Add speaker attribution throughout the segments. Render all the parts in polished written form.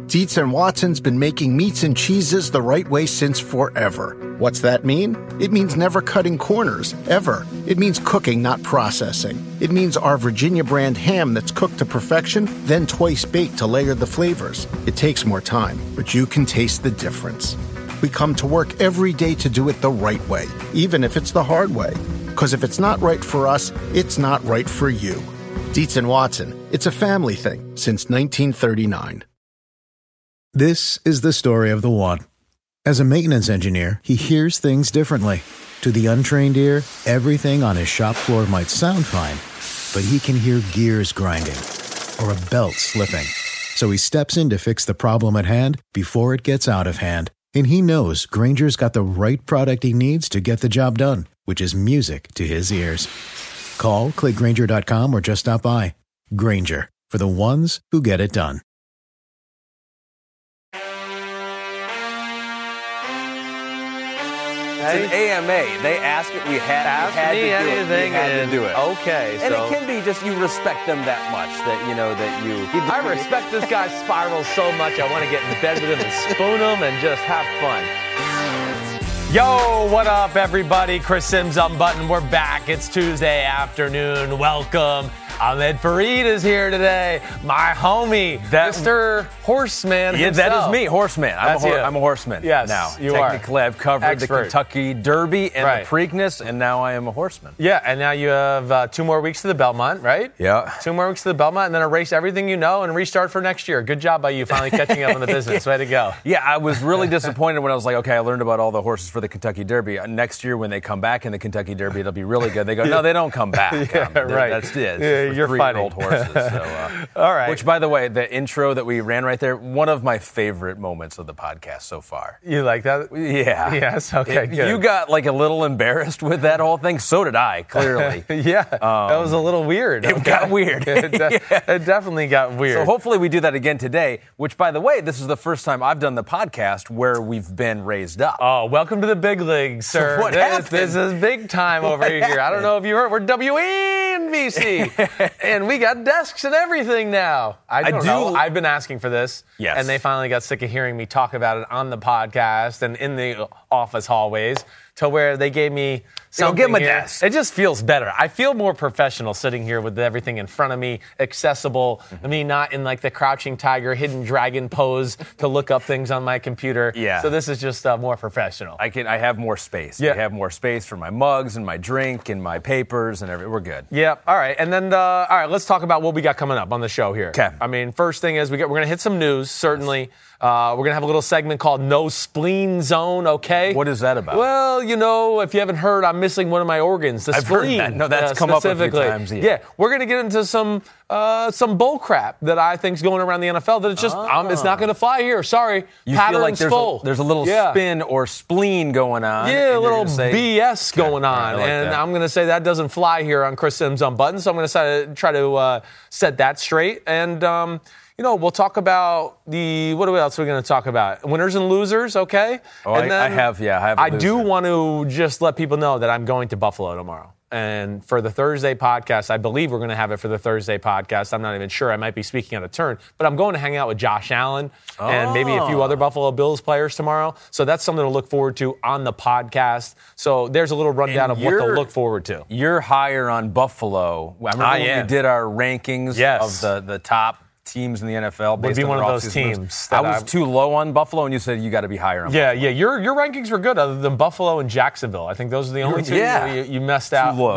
Speaker 1: Dietz and Watson's been making meats and cheeses the right way since forever. What's that mean? It means never cutting corners, ever. It means cooking, not processing. It means our Virginia brand ham that's cooked to perfection, then twice baked to layer the flavors. It takes more time, but you can taste the difference. We come to work every day to do it the right way, even if it's the hard way. Because if it's not right for us, it's not right for you. Dietz and Watson, it's a family thing since 1939.
Speaker 2: This is the story of the one. As a maintenance engineer, he hears things differently. To the untrained ear, everything on his shop floor might sound fine, but he can hear gears grinding or a belt slipping. So he steps in to fix the problem at hand before it gets out of hand. And he knows Grainger's got the right product he needs to get the job done, which is music to his ears. Call, click Grainger.com, or just stop by. Grainger, for the ones who get it done.
Speaker 3: It's an AMA. They asked it. We had to do it.
Speaker 4: Okay,
Speaker 3: and
Speaker 4: so
Speaker 3: it can be just you respect them that much that you know that you.
Speaker 4: I respect this guy's spiral so much. I want to get in bed with him and spoon him and just have fun. Yo, what up, everybody? Chris Sims Unbuttoned. We're back. It's Tuesday afternoon. Welcome. Ahmed Fareed is here today. My homie, Mr. Horseman himself.
Speaker 3: That is me, Horseman. I'm a horseman.
Speaker 4: Yes,
Speaker 3: now.
Speaker 4: you are.
Speaker 3: Technically, I've covered the Kentucky Derby and the Preakness, and now I am a horseman.
Speaker 4: Yeah, and now you have 2 more weeks to the Belmont, right?
Speaker 3: Yeah.
Speaker 4: 2 more weeks to the Belmont, and then erase everything you know and restart for next year. Good job by you finally catching up on the business. Way to go.
Speaker 3: Yeah, I was really disappointed when I was like, okay, I learned about all the horses for the Kentucky Derby. Next year when they come back in the Kentucky Derby, it'll be really good. They go, no, they don't come back.
Speaker 4: Right.
Speaker 3: That's it.
Speaker 4: Yeah, you're funny.
Speaker 3: Old horses. So,
Speaker 4: all right.
Speaker 3: Which, by the way, the intro that we ran right there, one of my favorite moments of the podcast so far.
Speaker 4: You like that?
Speaker 3: Yeah.
Speaker 4: Yes. Okay. Good.
Speaker 3: You got like a little embarrassed with that whole thing. So did I. Clearly.
Speaker 4: Yeah. That was a little weird.
Speaker 3: It got weird.
Speaker 4: It definitely got weird.
Speaker 3: So hopefully we do that again today. Which, by the way, this is the first time I've done the podcast where we've been raised up.
Speaker 4: Oh, welcome to the big leagues, sir.
Speaker 3: So what happened?
Speaker 4: This is big time over here. I don't know if you heard. We're WNBC, and we got desks and everything now. I don't know. I've been asking for this, and they finally got sick of hearing me talk about it on the podcast and in the office hallways, to where they gave me something.
Speaker 3: Give them a desk.
Speaker 4: It just feels better. I feel more professional sitting here with everything in front of me, accessible. I mean, not in like the crouching tiger, hidden dragon pose to look up things on my computer.
Speaker 3: Yeah.
Speaker 4: So this is just more professional.
Speaker 3: I have more space.
Speaker 4: Yeah.
Speaker 3: I have more space for my mugs and my drink and my papers and everything. We're good.
Speaker 4: Yeah. All right. And then, all right, let's talk about what we got coming up on the show here.
Speaker 3: Okay.
Speaker 4: I mean, first thing is we're going to hit some news, certainly. Yes. We're going to have a little segment called No Spleen Zone, okay?
Speaker 3: What is that about?
Speaker 4: Well, you know, if you haven't heard, I'm missing one of my organs, the spleen.
Speaker 3: Heard that. No, that's come up a few times.
Speaker 4: Yeah, we're going to get into some bull crap that I think is going around the NFL that it's just, it's not going to fly here. Sorry.
Speaker 3: You
Speaker 4: Pattern's
Speaker 3: feel like
Speaker 4: full.
Speaker 3: there's a little spin or spleen going on.
Speaker 4: Yeah, a little BS going on.
Speaker 3: Like
Speaker 4: and
Speaker 3: that.
Speaker 4: I'm going to say that doesn't fly here on Chris Sims Unbuttoned, so I'm going to try to set that straight. And, you know, we'll talk about what else are we going to talk about? Winners and losers, okay?
Speaker 3: Oh,
Speaker 4: and then
Speaker 3: I have a
Speaker 4: I
Speaker 3: loser.
Speaker 4: do want to just let people know that I'm going to Buffalo tomorrow. And for the Thursday podcast, I believe we're going to have it for the Thursday podcast. I'm not even sure. I might be speaking out of turn. But I'm going to hang out with Josh Allen and maybe a few other Buffalo Bills players tomorrow. So that's something to look forward to on the podcast. So there's a little rundown of what to look forward to.
Speaker 3: You're higher on Buffalo. I remember when we did our rankings of the top teams in the NFL.
Speaker 4: Would be one of those teams.
Speaker 3: I was too low on Buffalo, and you said you got to be higher on Buffalo.
Speaker 4: Yeah. Your rankings were good, other than Buffalo and Jacksonville. I think those are the only two you messed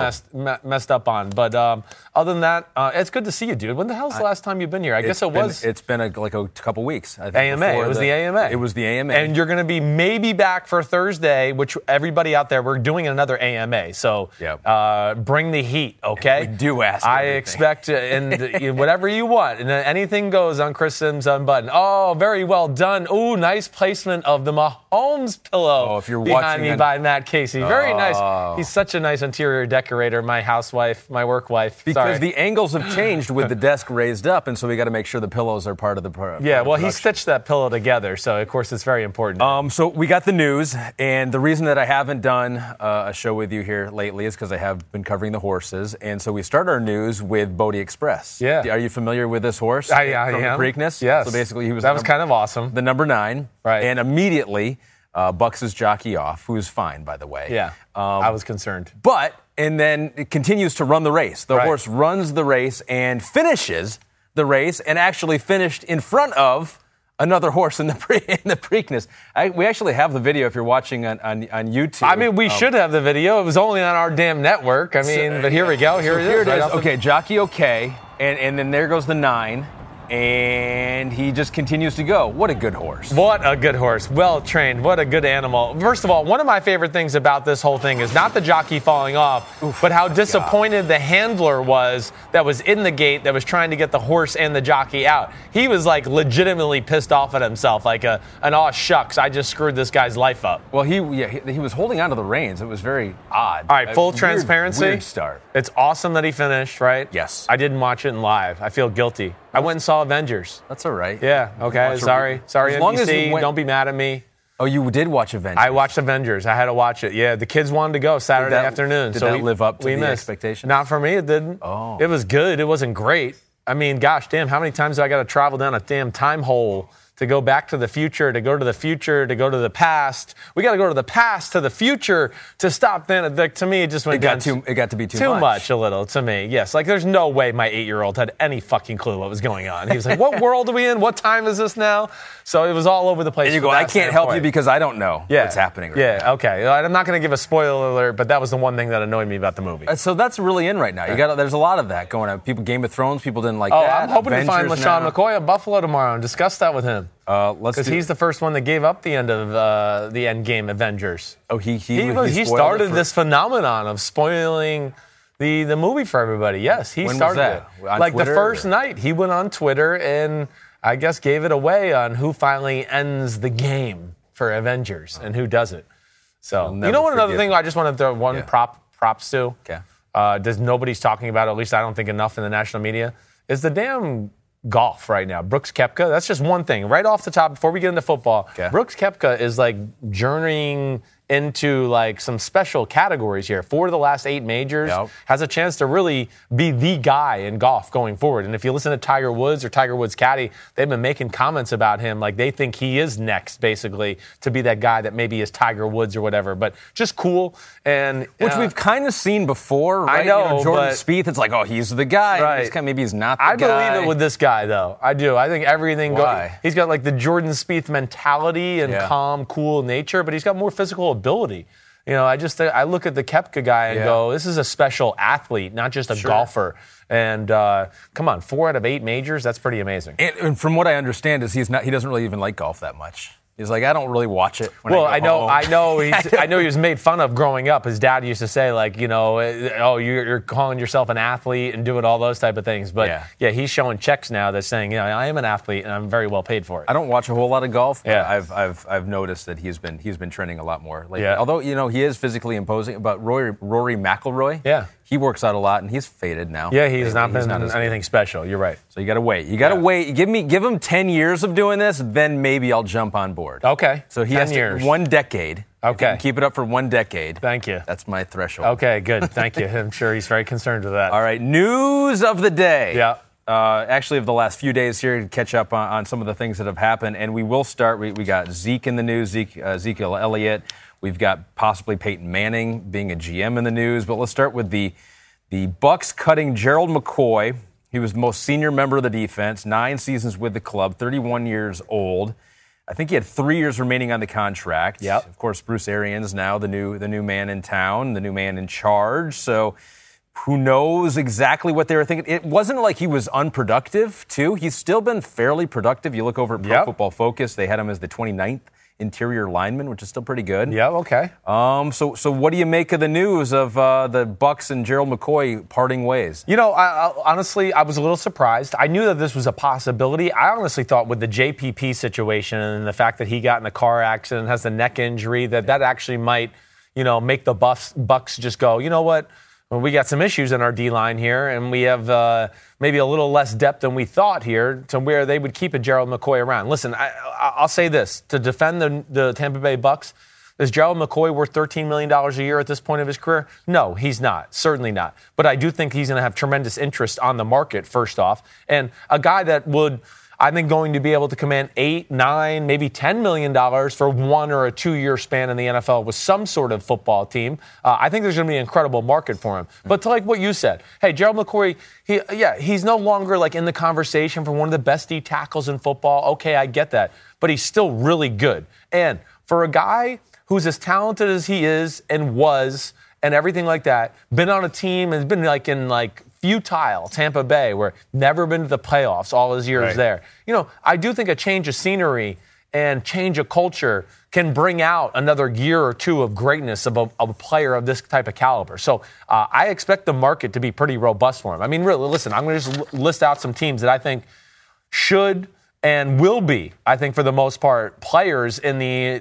Speaker 4: up on. But other than that, it's good to see you, dude. When the hell's the last time you've been here? I guess it was.
Speaker 3: It's been like a couple weeks. I think
Speaker 4: AMA. It was the AMA.
Speaker 3: It was the AMA.
Speaker 4: And you're going to be maybe back for Thursday, which everybody out there, we're doing another AMA. So bring the heat, okay?
Speaker 3: We do ask.
Speaker 4: I expect whatever you want. And anything goes on Chris Sims Unbuttoned. Oh, very well done. Ooh, nice placement of the Mahomes pillow.
Speaker 3: Oh, if you're
Speaker 4: behind
Speaker 3: watching
Speaker 4: me by Matt Casey. Very nice. He's such a nice interior decorator, my housewife, my work wife.
Speaker 3: Because the angles have changed with the desk raised up, and so we got to make sure the pillows are part of the production.
Speaker 4: Yeah, well, he stitched that pillow together, so of course it's very important.
Speaker 3: So we got the news, and the reason that I haven't done a show with you here lately is because I have been covering the horses, and so we start our news with Bodie Express.
Speaker 4: Yeah.
Speaker 3: Are you familiar with this horse? horse
Speaker 4: I
Speaker 3: from
Speaker 4: am.
Speaker 3: the Preakness.
Speaker 4: Yes.
Speaker 3: So basically, he was
Speaker 4: that was kind of awesome.
Speaker 3: the number 9.
Speaker 4: Right.
Speaker 3: And immediately bucks his jockey off, who is fine, by the way.
Speaker 4: Yeah. I was concerned.
Speaker 3: And then it continues to run the race. The
Speaker 4: Right.
Speaker 3: horse runs the race and finishes the race, and actually finished in front of another horse in the Preakness. We actually have the video if you're watching on YouTube.
Speaker 4: I mean, we should have the video. It was only on our damn network. I mean, but here we go. Here it is.
Speaker 3: Here it is.
Speaker 4: Right
Speaker 3: Okay, jockey okay. And then there goes the 9. And he just continues to go. What a good horse.
Speaker 4: What a good horse. Well trained. What a good animal. First of all, one of my favorite things about this whole thing is not the jockey falling off, but how disappointed the handler was that was in the gate that was trying to get the horse and the jockey out. He was like legitimately pissed off at himself, like an aw shucks, I just screwed this guy's life up.
Speaker 3: Well, he was holding onto the reins. It was very odd.
Speaker 4: All right, full transparency.
Speaker 3: Weird start.
Speaker 4: It's awesome that he finished, right?
Speaker 3: Yes.
Speaker 4: I didn't watch it in live. I feel guilty. I went and saw Avengers.
Speaker 3: That's all right.
Speaker 4: Yeah, okay.
Speaker 3: Watch
Speaker 4: Sorry,
Speaker 3: as long as
Speaker 4: NBC.
Speaker 3: you went-
Speaker 4: Don't be mad at me.
Speaker 3: Oh, you did watch Avengers.
Speaker 4: I watched Avengers. I had to watch it. Yeah, the kids wanted to go Saturday afternoon.
Speaker 3: Did
Speaker 4: so
Speaker 3: that live up to the
Speaker 4: missed.
Speaker 3: expectations?
Speaker 4: Not for me, it didn't.
Speaker 3: Oh.
Speaker 4: It was good. It wasn't great. I mean, gosh, damn, how many times do I got to travel down a damn time hole to go back to the future, to go to the future, to go to the past? We got to go to the past, to the future, to stop then. Like, to me, it just went
Speaker 3: It got to be too
Speaker 4: much a little to me. Yes, like there's no way my 8-year-old had any fucking clue what was going on. He was like, "What world are we in? What time is this now?" So it was all over the place.
Speaker 3: And you
Speaker 4: from
Speaker 3: go,
Speaker 4: that
Speaker 3: I can't help you
Speaker 4: standpoint.
Speaker 3: because I don't know what's happening right now.
Speaker 4: Okay. I'm not going to give a spoiler alert, but that was the one thing that annoyed me about the movie.
Speaker 3: So that's really in right now. There's a lot of that going on. People, Game of Thrones, people didn't like
Speaker 4: Oh,
Speaker 3: that.
Speaker 4: I'm hoping to find
Speaker 3: Avengers
Speaker 4: LaShawn
Speaker 3: now.
Speaker 4: McCoy at Buffalo tomorrow and discuss that with him. Because he's the first one that gave up the end of the Endgame Avengers.
Speaker 3: Oh, he
Speaker 4: He started this phenomenon of spoiling the movie for everybody. Yes, he
Speaker 3: When was
Speaker 4: started
Speaker 3: that?
Speaker 4: it.
Speaker 3: On
Speaker 4: Like
Speaker 3: Twitter,
Speaker 4: the first
Speaker 3: or?
Speaker 4: night, he went on Twitter and I guess gave it away on who finally ends the game for Avengers and who doesn't. So you
Speaker 3: never
Speaker 4: know what? Another
Speaker 3: forgive
Speaker 4: thing
Speaker 3: him.
Speaker 4: I just want to throw one props to.
Speaker 3: Okay.
Speaker 4: Nobody's talking about it, at least I don't think enough in the national media, is the damn golf right now. Brooks Koepka, that's just one thing. Right off the top, before we get into football, Brooks Koepka is like journeying into like some special categories here. 4 of the last 8 majors, has a chance to really be the guy in golf going forward. And if you listen to Tiger Woods or Tiger Woods' caddy, they've been making comments about him like they think he is next, basically, to be that guy that maybe is Tiger Woods or whatever. But just cool. And
Speaker 3: Which we've kind of seen before, right?
Speaker 4: I know,
Speaker 3: Jordan
Speaker 4: but-
Speaker 3: Spieth, it's like, oh, he's the guy.
Speaker 4: Right.
Speaker 3: Maybe he's not the
Speaker 4: I
Speaker 3: guy.
Speaker 4: believe it with this guy, though. I do. I think everything
Speaker 3: Why?
Speaker 4: He's got like the Jordan Spieth mentality and calm, cool nature, but he's got more physical ability. You know, I look at the Koepka guy and go, this is a special athlete, not just a golfer. And come on, 4 out of 8 majors, that's pretty amazing.
Speaker 3: And from what I understand is he doesn't really even like golf that much. He's like, I don't really watch it. When
Speaker 4: Well,
Speaker 3: I go home.
Speaker 4: I know he was made fun of growing up. His dad used to say, like, you know, oh, you're calling yourself an athlete and doing all those type of things. But yeah, he's showing checks now that's saying, you know, I am an athlete and I'm very well paid for it.
Speaker 3: I don't watch a whole lot of golf. But
Speaker 4: Yeah.
Speaker 3: I've noticed that he's been training a lot more lately.
Speaker 4: Yeah.
Speaker 3: Although, you know, he is physically imposing. But Rory McIlroy, he works out a lot and he's faded now.
Speaker 4: Yeah, he's not been
Speaker 3: as
Speaker 4: anything special. You're right.
Speaker 3: So you got to wait. You got to wait. Give him 10 years of doing this, then maybe I'll jump on board.
Speaker 4: Okay.
Speaker 3: So he
Speaker 4: 10
Speaker 3: has
Speaker 4: years.
Speaker 3: 1 decade.
Speaker 4: Okay.
Speaker 3: If you can keep it up for 1 decade.
Speaker 4: Thank you.
Speaker 3: That's my threshold.
Speaker 4: Okay, good. Thank you. I'm sure he's very concerned with that.
Speaker 3: All right. News of the day.
Speaker 4: Yeah.
Speaker 3: Actually, of the last few days here to catch up on some of the things that have happened. And we will start. We got Zeke in the news, Ezekiel Elliott. We've got possibly Peyton Manning being a GM in the news. But let's start with the Bucs cutting Gerald McCoy. He was the most senior member of the defense, 9 seasons with the club, 31 years old. I think he had 3 years remaining on the contract.
Speaker 4: Yep.
Speaker 3: Of course, Bruce Arians now the new man in town, the new man in charge. So who knows exactly what they were thinking. It wasn't like he was unproductive, too. He's still been fairly productive. You look over at Pro Football Focus, they had him as the 29th interior lineman, which is still pretty good.
Speaker 4: Yeah, okay.
Speaker 3: So what do you make of the news of the Bucs and Gerald McCoy parting ways?
Speaker 4: You know, honestly, I was a little surprised. I knew that this was a possibility. I honestly thought with the JPP situation and the fact that he got in a car accident and has the neck injury, that actually might, you know, make the Bucs just go, you know what? Well, we got some issues in our D-line here, and we have maybe a little less depth than we thought here to where they would keep a Gerald McCoy around. Listen, I'll say this. To defend the Tampa Bay Bucs, Is Gerald McCoy worth $13 million a year at this point of his career? No, he's not. Certainly not. But I do think he's going to have tremendous interest on the market, first off. And a guy that would, I think, going to be able to command $8, $9, maybe $10 million for 1 or a 2-year span in the NFL with some sort of football team. I think there's going to be an incredible market for him. But to like what you said, hey, Gerald McCoy, he's no longer like in the conversation for one of the best D tackles in football. Okay, I get that. But he's still really good. And for a guy who's as talented as he is and was and everything like that, been on a team and been like in like futile Tampa Bay, where never been to the playoffs all his years there. I do think a change of scenery and change of culture can bring out another year or two of greatness of a player of this type of caliber. So I expect the market to be pretty robust for him. I mean, really, listen, I'm going to just list out some teams that I think should and will be, I think, for the most part, players in the,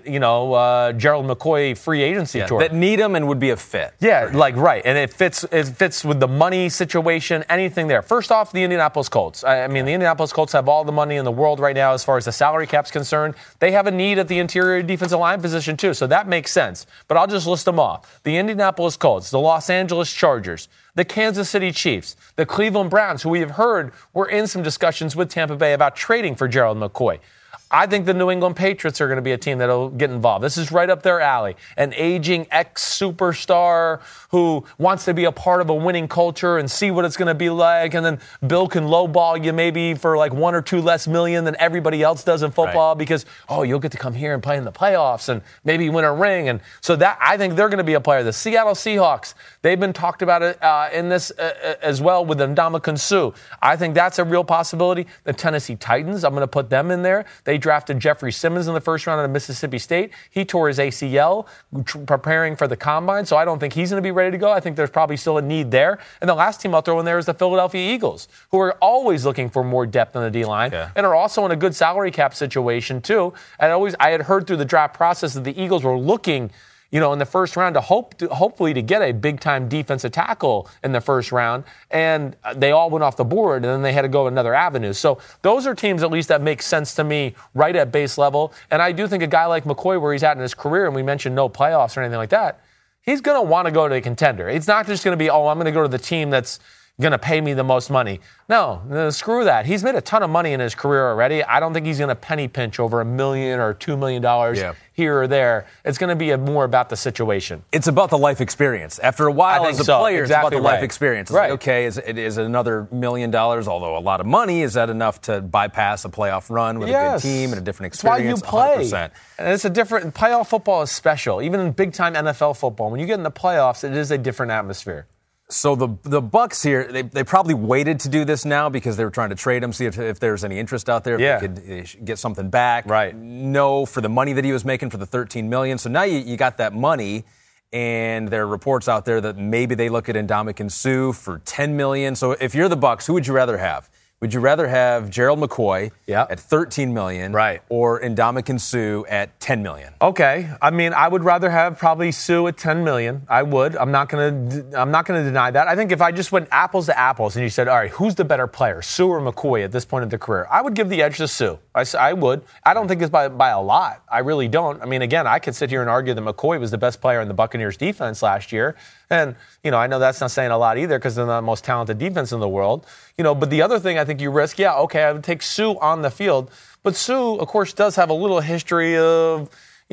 Speaker 4: Gerald McCoy free agency tour.
Speaker 3: That need him and would be a fit.
Speaker 4: Yeah, right. And it fits with the money situation, anything there. First off, the Indianapolis Colts. The Indianapolis Colts have all the money in the world right now as far as the salary cap's concerned. They have a need at the interior defensive line position, too, so that makes sense. But I'll just list them off. The Indianapolis Colts, the Los Angeles Chargers, the Kansas City Chiefs, the Cleveland Browns, who we have heard were in some discussions with Tampa Bay about trading for Gerald McCoy. I think the New England Patriots are going to be a team that will get involved. This is right up their alley. An aging ex-superstar who wants to be a part of a winning culture and see what it's going to be like. And then Bill can lowball you maybe for like $1 or $2 less million than everybody else does in football because, you'll get to come here and play in the playoffs and maybe win a ring. And so that I think they're going to be a player. The Seattle Seahawks, they've been talked about it in this as well with Ndamukong Suh. I think that's a real possibility. The Tennessee Titans, I'm going to put them in there. They drafted Jeffrey Simmons in the first round out of Mississippi State. He tore his ACL preparing for the combine, so I don't think he's going to be ready to go. I think there's probably still a need there. And the last team I'll throw in there is the Philadelphia Eagles, who are always looking for more depth on the D-line and are also in a good salary cap situation too. And I had heard through the draft process that the Eagles were looking in the first round to hopefully to get a big-time defensive tackle in the first round, and they all went off the board, and then they had to go another avenue. So those are teams, at least, that make sense to me right at base level. And I do think a guy like McCoy, where he's at in his career, and we mentioned no playoffs or anything like that, he's going to want to go to a contender. It's not just going to be, I'm going to go to the team that's going to pay me the most money. No, screw that. He's made a ton of money in his career already. I don't think he's going to penny pinch over $1 million or $2 million here or there. It's going to be more about the situation.
Speaker 3: It's about the life experience. After a while, as a player, it's about the life experience. It's like, okay, is another $1 million, although a lot of money, is that enough to bypass a playoff run with a good team and a different experience?
Speaker 4: That's why you play.
Speaker 3: 100%.
Speaker 4: And it's a different, playoff football is special. Even in big-time NFL football, when you get in the playoffs, it is a different atmosphere.
Speaker 3: So the Bucs here, they probably waited to do this now because they were trying to trade him, see if there's any interest out there, if they could get something back.
Speaker 4: Right.
Speaker 3: No, for the money that he was making for the $13 million. So now you got that money, and there are reports out there that maybe they look at Ndamukong Suh for $10 million. So if you're the Bucs, who would you rather have? Would you rather have Gerald McCoy at $13 million or Ndamukong Suh at $10 million?
Speaker 4: Okay. I would rather have probably Suh at $10 million. I would. I'm not going to deny that. I think if I just went apples to apples and you said, all right, who's the better player, Suh or McCoy at this point of the career? I would give the edge to Suh. I would. I don't think it's by a lot. I really don't. Again, I could sit here and argue that McCoy was the best player in the Buccaneers defense last year. And, I know that's not saying a lot either because they're the most talented defense in the world. But the other thing I think you risk, I would take Suh on the field. But Suh, of course, does have a little history of,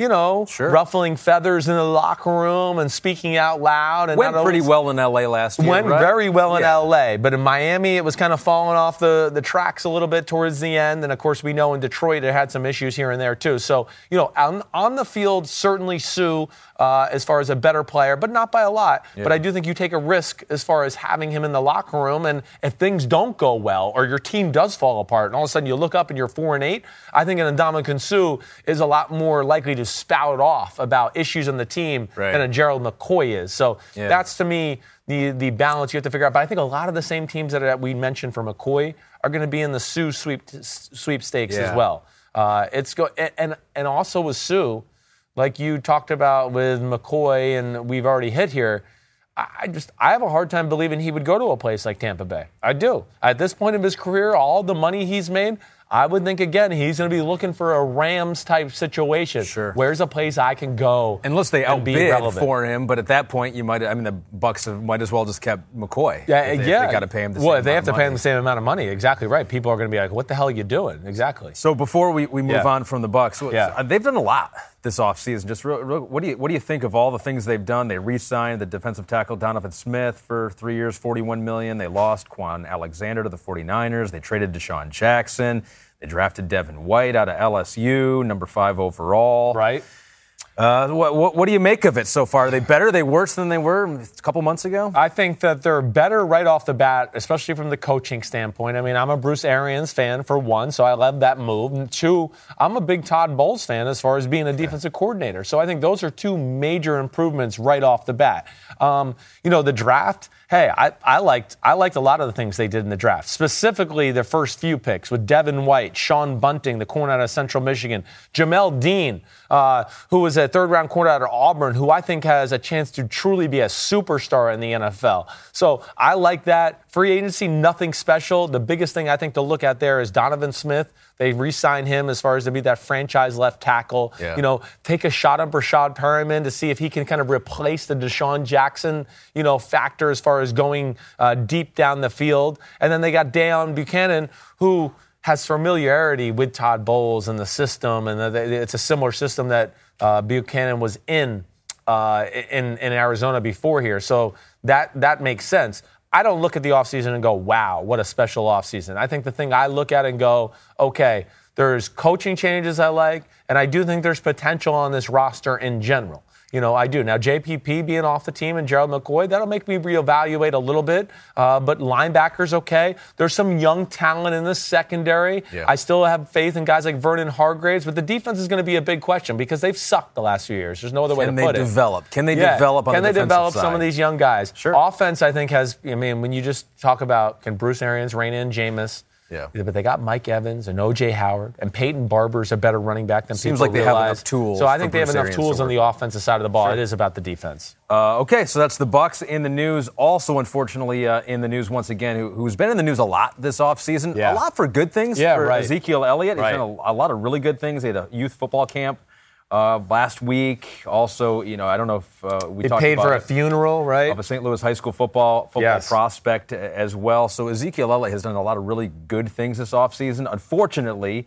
Speaker 4: ruffling feathers in the locker room and speaking out loud. And
Speaker 3: went pretty well in L.A. last year,
Speaker 4: Went very well in L.A., but in Miami it was kind of falling off the tracks a little bit towards the end. And, of course, we know in Detroit it had some issues here and there, too. So, on the field, certainly Suh as far as a better player, but not by a lot. Yeah. But I do think you take a risk as far as having him in the locker room. And if things don't go well or your team does fall apart and all of a sudden you look up and you're 4-8, I think an Ndamukong Suh is a lot more likely to spout off about issues on the team than a Gerald McCoy is. So that's, to me, the balance you have to figure out. But I think a lot of the same teams that we mentioned for McCoy are going to be in the Suh sweepstakes as well. And also with Suh, like you talked about with McCoy and we've already hit here, I have a hard time believing he would go to a place like Tampa Bay. I do. At this point of his career, all the money he's made, I would think, again, he's going to be looking for a Rams-type situation.
Speaker 3: Sure.
Speaker 4: Where's a place I can go
Speaker 3: unless they
Speaker 4: and be
Speaker 3: outbid
Speaker 4: relevant
Speaker 3: for him, but at that point, the Bucks might as well just kept McCoy.
Speaker 4: Yeah,
Speaker 3: They got to pay him the same
Speaker 4: Well,
Speaker 3: amount
Speaker 4: if they have to
Speaker 3: of
Speaker 4: pay him
Speaker 3: money.
Speaker 4: the same amount of money, exactly right. People are going to be like, what the hell are you doing? Exactly.
Speaker 3: So before we move on from the Bucks,
Speaker 4: Yeah.
Speaker 3: they've done a lot this offseason. Just what do you think of all the things they've done? They re-signed the defensive tackle Donovan Smith for 3 years, $41 million. They lost Quan Alexander to the 49ers. They traded Deshaun Jackson. They drafted Devin White out of LSU, number 5 overall.
Speaker 4: Right.
Speaker 3: What do you make of it so far? Are they better? Are they worse than they were a couple months ago?
Speaker 4: I think that they're better right off the bat, especially from the coaching standpoint. I mean, I'm a Bruce Arians fan, for one, so I love that move. And two, I'm a big Todd Bowles fan as far as being a defensive coordinator. So I think those are two major improvements right off the bat. The draft, hey, I liked a lot of the things they did in the draft, specifically the first few picks with Devin White, Sean Bunting, the corner out of Central Michigan, Jamel Dean, who was a third-round corner out of Auburn, who I think has a chance to truly be a superstar in the NFL. So I like that. Free agency, nothing special. The biggest thing I think to look at there is Donovan Smith. They re-signed him as far as to be that franchise left tackle.
Speaker 3: Yeah.
Speaker 4: Take a shot on Brashad Perriman to see if he can kind of replace the Deshaun Jackson, factor as far as going deep down the field. And then they got Deion Buchanan, who has familiarity with Todd Bowles and the system, and it's a similar system that Buchanan was in Arizona before here. So that makes sense. I don't look at the offseason and go, wow, what a special offseason. I think the thing I look at and go, okay, there's coaching changes I like, and I do think there's potential on this roster in general. I do. Now, JPP being off the team and Gerald McCoy, that'll make me reevaluate a little bit. But linebacker's okay. There's some young talent in the secondary.
Speaker 3: Yeah.
Speaker 4: I still have faith in guys like Vernon Hargraves, but the defense is going to be a big question because they've sucked the last few years. There's no other way to put it.
Speaker 3: Can they develop on the defensive side?
Speaker 4: Can they develop some of these young guys?
Speaker 3: Sure.
Speaker 4: Offense, I think, when you just talk about can Bruce Arians rein in Jameis?
Speaker 3: Yeah.
Speaker 4: But they got Mike Evans and O.J. Howard, and Peyton Barber's a better running back than
Speaker 3: Seems
Speaker 4: people
Speaker 3: like they
Speaker 4: realize.
Speaker 3: have enough tools.
Speaker 4: So I think
Speaker 3: for
Speaker 4: they have
Speaker 3: Bruce
Speaker 4: enough
Speaker 3: Arians
Speaker 4: tools
Speaker 3: to
Speaker 4: on the
Speaker 3: work.
Speaker 4: offensive side of the ball.
Speaker 3: Sure.
Speaker 4: It is about the defense.
Speaker 3: Okay, so that's the Bucks in the news. Also, unfortunately, in the news once again, who's been in the news a lot this offseason.
Speaker 4: Yeah.
Speaker 3: A lot for good things for
Speaker 4: right.
Speaker 3: Ezekiel Elliott. He's
Speaker 4: Right.
Speaker 3: done a lot of really good things. He had a youth football camp last week. Also, I don't know if we talked
Speaker 4: paid
Speaker 3: about
Speaker 4: for a funeral, right?
Speaker 3: of a St. Louis high school football
Speaker 4: Yes.
Speaker 3: prospect as well. So Ezekiel Elliott has done a lot of really good things this offseason. Unfortunately,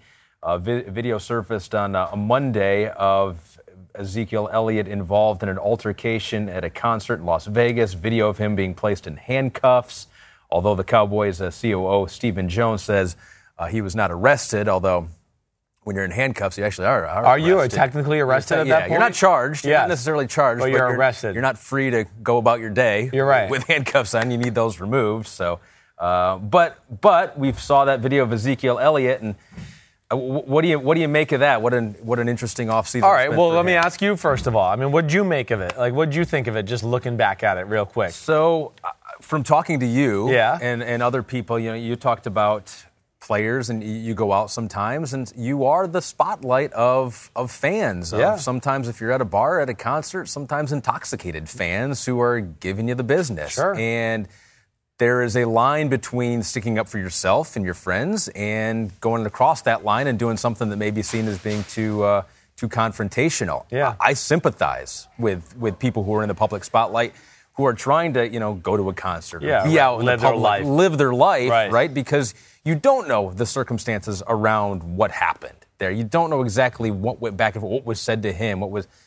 Speaker 3: video surfaced on a Monday of Ezekiel Elliott involved in an altercation at a concert in Las Vegas. Video of him being placed in handcuffs. Although the Cowboys' COO, Stephen Jones, says he was not arrested, although when you're in handcuffs, you actually are arrested.
Speaker 4: Are you technically arrested at that point?
Speaker 3: You're not charged. You're
Speaker 4: Yes.
Speaker 3: not necessarily charged,
Speaker 4: But you're arrested.
Speaker 3: You're not free to go about your day.
Speaker 4: You're right.
Speaker 3: With handcuffs on, you need those removed. So, but we saw that video of Ezekiel Elliott, and what do you make of that? What an interesting offseason.
Speaker 4: All right, well, let me ask you first of all. I mean, what did you make of it? Like, what did you think of it just looking back at it real quick?
Speaker 3: So, from talking to you
Speaker 4: Yeah.
Speaker 3: and other people, you talked about players, and you go out sometimes, and you are the spotlight of fans.
Speaker 4: Yeah.
Speaker 3: Sometimes if you're at a bar, at a concert, sometimes intoxicated fans who are giving you the business.
Speaker 4: Sure.
Speaker 3: And there is a line between sticking up for yourself and your friends and going across that line and doing something that may be seen as being too confrontational.
Speaker 4: Yeah.
Speaker 3: I sympathize with people who are in the public spotlight who are trying to, go to a concert,
Speaker 4: Yeah,
Speaker 3: be out in
Speaker 4: live
Speaker 3: the
Speaker 4: their
Speaker 3: public,
Speaker 4: life.
Speaker 3: live their life,
Speaker 4: Right.
Speaker 3: Because you don't know the circumstances around what happened there. You don't know exactly what went back and forth, what was said to him,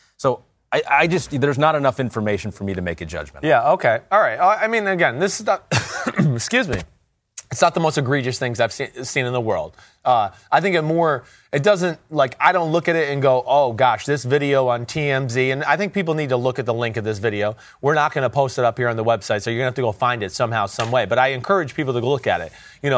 Speaker 3: I just, there's not enough information for me to make a judgment.
Speaker 4: Yeah, okay. All right. I mean, again, this is not, excuse me, it's not the most egregious things I've seen in the world. I think it doesn't, I don't look at it and go, oh gosh, this video on TMZ, and I think people need to look at the link of this video. We're not going to post it up here on the website, so you're going to have to go find it somehow, some way. But I encourage people to look at it.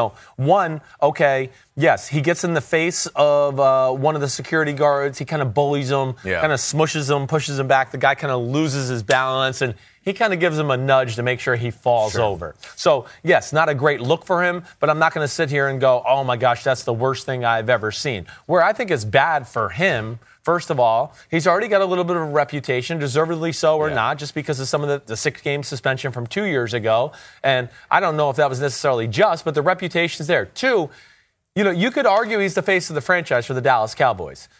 Speaker 4: Yes, he gets in the face of one of the security guards. He kind of bullies him, kind of smushes him, pushes him back. The guy kind of loses his balance, and he kind of gives him a nudge to make sure he falls over. So, yes, not a great look for him, but I'm not going to sit here and go, oh my gosh, that's the worst thing I've ever seen. Where I think it's bad for him, first of all, he's already got a little bit of a reputation, deservedly so or not, just because of some of the 6-game suspension from 2 years ago. And I don't know if that was necessarily just, but the reputation's there. 2, You could argue he's the face of the franchise for the Dallas Cowboys.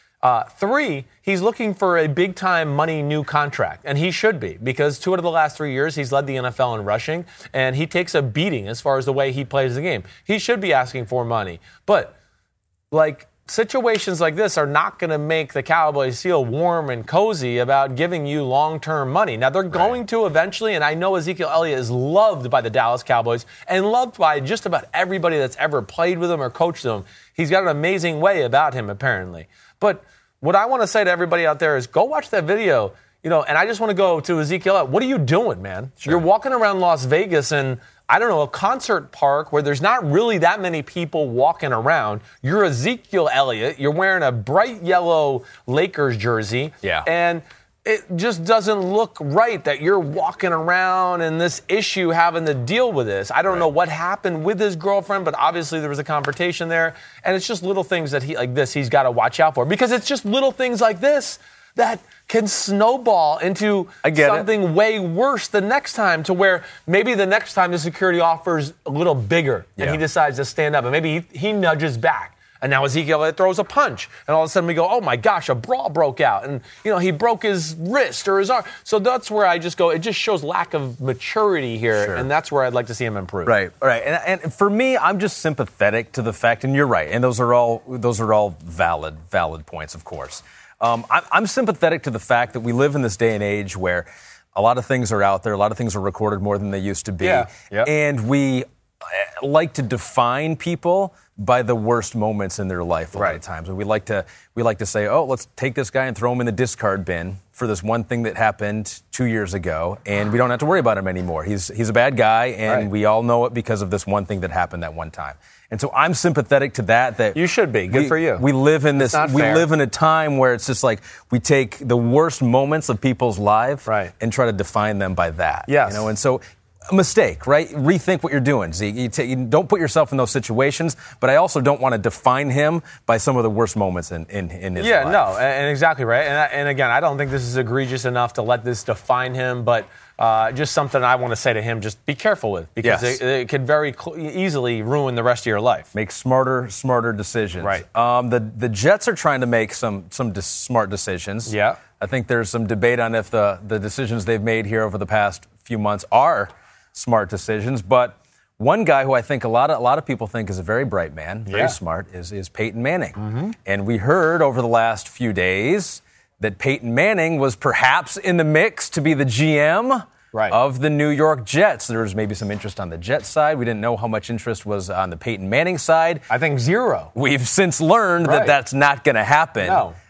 Speaker 4: 3, he's looking for a big-time money new contract, and he should be, because 2 out of the last 3 years he's led the NFL in rushing, and he takes a beating as far as the way he plays the game. He should be asking for money. But, situations like this are not going to make the Cowboys feel warm and cozy about giving you long-term money. Now, they're going to eventually, and I know Ezekiel Elliott is loved by the Dallas Cowboys and loved by just about everybody that's ever played with him or coached him. He's got an amazing way about him, apparently. But what I want to say to everybody out there is go watch that video, and I just want to go to Ezekiel Elliott. What are you doing, man? Sure. You're walking around Las Vegas and a concert park where there's not really that many people walking around. You're Ezekiel Elliott. You're wearing a bright yellow Lakers jersey.
Speaker 3: Yeah.
Speaker 4: And it just doesn't look right that you're walking around and this issue having to deal with this. I don't know what happened with his girlfriend, but obviously there was a confrontation there. And it's just little things that he's got to watch out for. Because it's just little things like this that can snowball into something way worse the next time, to where maybe the next time the security offer's a little bigger and he decides to stand up and maybe he nudges back. And now Ezekiel throws a punch. And all of a sudden we go, oh, my gosh, a brawl broke out. And, he broke his wrist or his arm. So that's where I just go, it just shows lack of maturity here. Sure. And that's where I'd like to see him improve.
Speaker 3: Right. And for me, I'm just sympathetic to the fact, and you're right, and those are all valid points, of course. I'm sympathetic to the fact that we live in this day and age where a lot of things are out there, a lot of things are recorded more than they used to be.
Speaker 4: Yeah. Yep.
Speaker 3: And we like to define people by the worst moments in their life a lot of times. And we like to say, oh, let's take this guy and throw him in the discard bin for this one thing that happened 2 years ago, and we don't have to worry about him anymore. He's a bad guy, and we all know it because of this one thing that happened that one time. And so I'm sympathetic to that
Speaker 4: you should be. Good for you.
Speaker 3: We live in this. We live in a time where it's just like we take the worst moments of people's lives and try to define them by that.
Speaker 4: Yes.
Speaker 3: And so a mistake, right? Rethink what you're doing, Zeke. You don't put yourself in those situations, but I also don't want to define him by some of the worst moments in his life.
Speaker 4: Yeah, no, and exactly right. And again, I don't think this is egregious enough to let this define him, but just something I want to say to him, just be careful with, because it could very easily ruin the rest of your life.
Speaker 3: Make smarter decisions.
Speaker 4: Right.
Speaker 3: The Jets are trying to make some smart decisions.
Speaker 4: Yeah.
Speaker 3: I think there's some debate on if the decisions they've made here over the past few months are smart decisions, but one guy who I think a lot of people think is a very bright man, very smart, is Peyton Manning. Mm-hmm. And we heard over the last few days that Peyton Manning was perhaps in the mix to be the GM of the New York Jets. There was maybe some interest on the Jets side. We didn't know how much interest was on the Peyton Manning side.
Speaker 4: I think zero.
Speaker 3: We've since learned that that's not going to happen.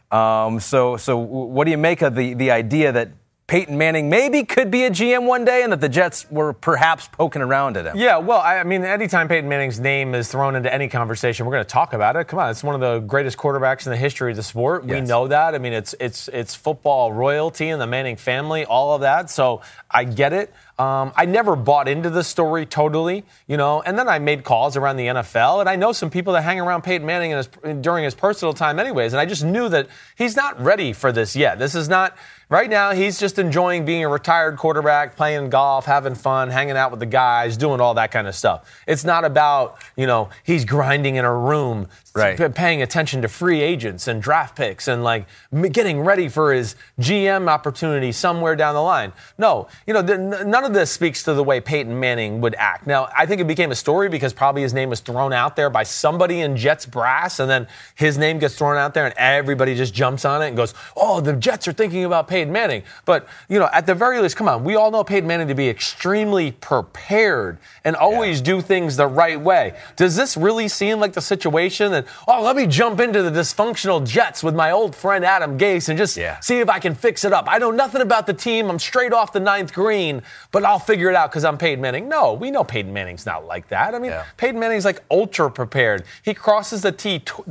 Speaker 4: No.
Speaker 3: So what do you make of the idea that Peyton Manning maybe could be a GM one day, and that the Jets were perhaps poking around at him?
Speaker 4: Yeah, well, I mean, anytime Peyton Manning's name is thrown into any conversation, we're going to talk about it. Come on, it's one of the greatest quarterbacks in the history of the sport. Yes. We know that. I mean, it's football royalty and the Manning family, all of that. So I get it. I never bought into the story totally, and then I made calls around the NFL, and I know some people that hang around Peyton Manning during his personal time anyways, and I just knew that he's not ready for this yet. This is not, right now, he's just enjoying being a retired quarterback, playing golf, having fun, hanging out with the guys, doing all that kind of stuff. It's not about, he's grinding in a room, paying attention to free agents and draft picks and getting ready for his GM opportunity somewhere down the line. No, none of this speaks to the way Peyton Manning would act. Now, I think it became a story because probably his name was thrown out there by somebody in Jets brass, and then his name gets thrown out there and everybody just jumps on it and goes, oh, the Jets are thinking about Peyton Manning. But, at the very least, come on, we all know Peyton Manning to be extremely prepared and always do things the right way. Does this really seem like the situation that, let me jump into the dysfunctional Jets with my old friend Adam Gase and just see if I can fix it up? I know nothing about the team. I'm straight off the ninth green, but I'll figure it out because I'm Peyton Manning. No, we know Peyton Manning's not like that. I mean, Peyton Manning's ultra prepared. He crosses the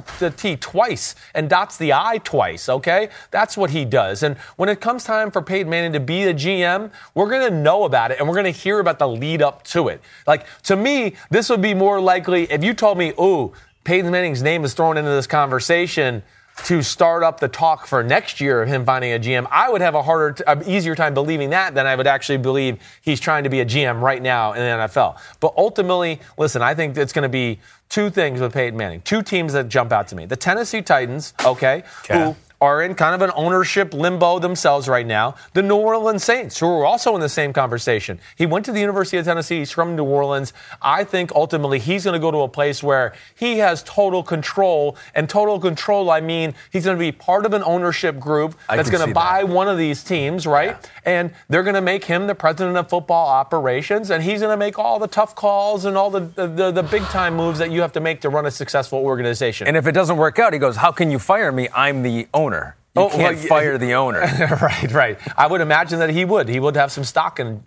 Speaker 4: T twice and dots the I twice, okay? That's what he does. And when it comes time for Peyton Manning to be a GM, we're going to know about it and we're going to hear about the lead up to it. To me, this would be more likely if you told me, Peyton Manning's name is thrown into this conversation, to start up the talk for next year of him finding a GM, I would have an easier time believing that than I would actually believe he's trying to be a GM right now in the NFL. But ultimately, listen, I think it's going to be two things with Peyton Manning. Two teams that jump out to me. The Tennessee Titans, who are in kind of an ownership limbo themselves right now. The New Orleans Saints, who are also in the same conversation. He went to the University of Tennessee. He's from New Orleans. I think ultimately he's going to go to a place where he has total control. And total control, I mean, he's going to be part of an ownership group that's going to buy one of these teams, right? Yeah. And they're going to make him the president of football operations, and he's going to make all the tough calls and all the big-time moves that you have to make to run a successful organization.
Speaker 3: And if it doesn't work out, he goes, how can you fire me? I'm the owner. You can't fire the owner.
Speaker 4: Right. I would imagine that he would. He would have some stock in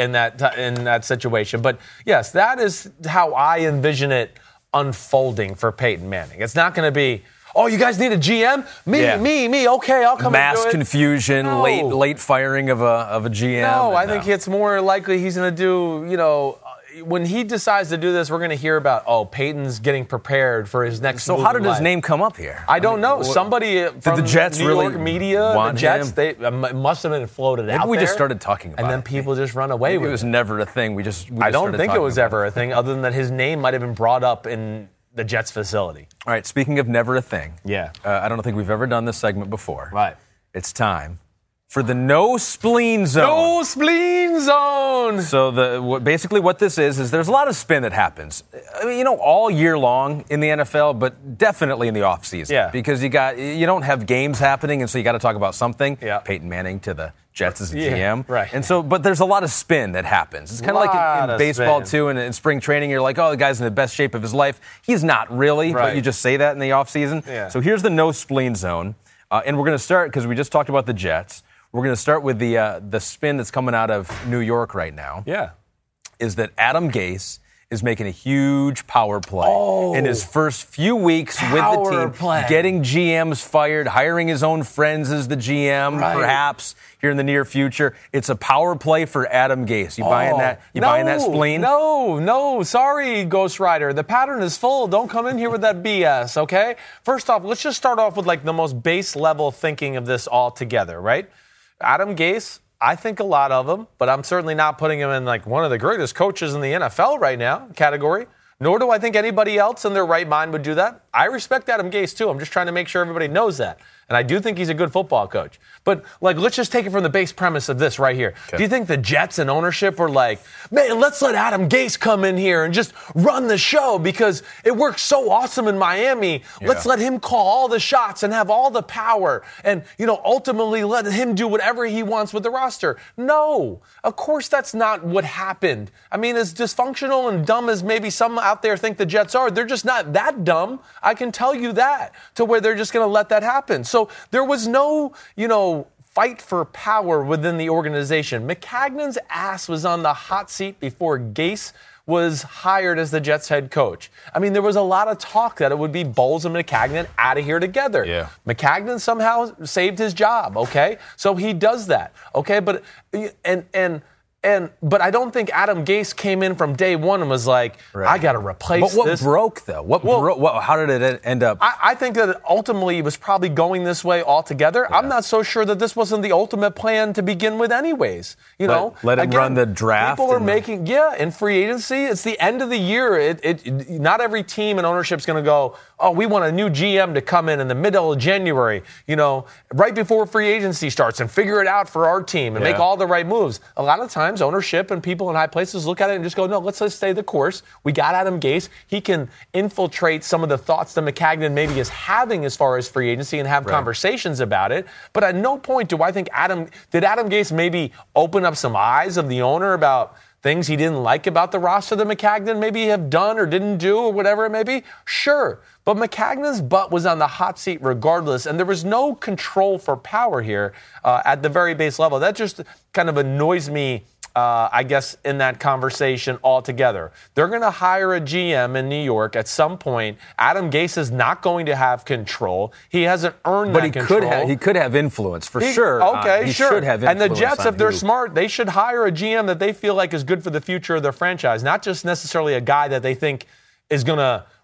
Speaker 4: that situation. But yes, that is how I envision it unfolding for Peyton Manning. It's not going to be, oh, you guys need a GM? Me. Okay, I'll come
Speaker 3: Mass
Speaker 4: and do it.
Speaker 3: Confusion, late firing of a GM.
Speaker 4: No, I think it's more likely he's going to do, when he decides to do this, we're going to hear about, Peyton's getting prepared for his next move.
Speaker 3: So how did his name come up here?
Speaker 4: I don't know. Somebody from
Speaker 3: the Jets
Speaker 4: New York media,
Speaker 3: the
Speaker 4: Jets, they must have been floated out there.
Speaker 3: We just started talking about it.
Speaker 4: And then people just run away with it.
Speaker 3: It was never a thing. We
Speaker 4: I don't think it was ever a thing, other than that his name might have been brought up in the Jets facility.
Speaker 3: All right, speaking of never a thing.
Speaker 4: Yeah.
Speaker 3: I don't think we've ever done this segment before.
Speaker 4: Right.
Speaker 3: It's time for the No Spleen Zone.
Speaker 4: No Spleen Zone!
Speaker 3: So basically what this is there's a lot of spin that happens. I mean, all year long in the NFL, but definitely in the offseason.
Speaker 4: Yeah.
Speaker 3: Because you don't have games happening, and so you got to talk about something.
Speaker 4: Yeah.
Speaker 3: Peyton Manning to the Jets as a GM.
Speaker 4: Right.
Speaker 3: And so, but there's a lot of spin that happens. It's kind of like in baseball, too, and in spring training, you're like, the guy's in the best shape of his life. He's not really, but you just say that in the offseason.
Speaker 4: Yeah.
Speaker 3: So here's the No Spleen Zone. And we're going to start, because we just talked about the Jets. We're going to start with the spin that's coming out of New York right now.
Speaker 4: Yeah.
Speaker 3: Is that Adam Gase is making a huge power play in his first few weeks with the team, getting GMs fired, hiring his own friends as the GM, perhaps here in the near future. It's a power play for Adam Gase. You buying that? Buying that spleen?
Speaker 4: No. Sorry, Ghost Rider. The pattern is full. Don't come in here with that BS, okay? First off, let's just start off with the most base level thinking of this all together, right? Adam Gase, I think a lot of him, but I'm certainly not putting him in one of the greatest coaches in the NFL right now category. Nor do I think anybody else in their right mind would do that. I respect Adam Gase, too. I'm just trying to make sure everybody knows that. And I do think he's a good football coach. But, let's just take it from the base premise of this right here. Okay. Do you think the Jets and ownership were like, man, let's let Adam Gase come in here and just run the show because it works so awesome in Miami. Yeah. Let's let him call all the shots and have all the power and, ultimately let him do whatever he wants with the roster. No, of course that's not what happened. I mean, as dysfunctional and dumb as maybe some out there think the Jets are, they're just not that dumb. I can tell you that, to where they're just going to let that happen. So there was no, fight for power within the organization. Maccagnan's ass was on the hot seat before Gase was hired as the Jets head coach. I mean, there was a lot of talk that it would be Bowles and Maccagnan out of here together.
Speaker 3: Yeah.
Speaker 4: Maccagnan somehow saved his job, okay? So he does that, okay? But but I don't think Adam Gase came in from day one and was like, I got to replace this.
Speaker 3: But what broke, though? How did it end up?
Speaker 4: I think that ultimately he was probably going this way altogether. Yeah. I'm not so sure that this wasn't the ultimate plan to begin with anyways.
Speaker 3: Let him run the draft.
Speaker 4: People are making, in free agency. It's the end of the year. Not every team and ownership is going to go, we want a new GM to come in the middle of January, right before free agency starts and figure it out for our team and make all the right moves. A lot of times ownership and people in high places look at it and just go, no, let's stay the course. We got Adam Gase. He can infiltrate some of the thoughts that Maccagnan maybe is having as far as free agency and have conversations about it. But at no point do I think did Adam Gase maybe open up some eyes of the owner about things he didn't like about the roster that Maccagnan maybe have done or didn't do or whatever it may be? Sure. But Maccagnan's butt was on the hot seat regardless, and there was no control for power here at the very base level. That just kind of annoys me, I guess, in that conversation altogether. They're going to hire a GM in New York at some point. Adam Gase is not going to have control. He hasn't earned that control.
Speaker 3: But he could have influence, for sure.
Speaker 4: Okay,
Speaker 3: he
Speaker 4: sure.
Speaker 3: should have influence.
Speaker 4: And the Jets, if they're smart, they should hire a GM that they feel like is good for the future of their franchise, not just necessarily a guy that they think is going to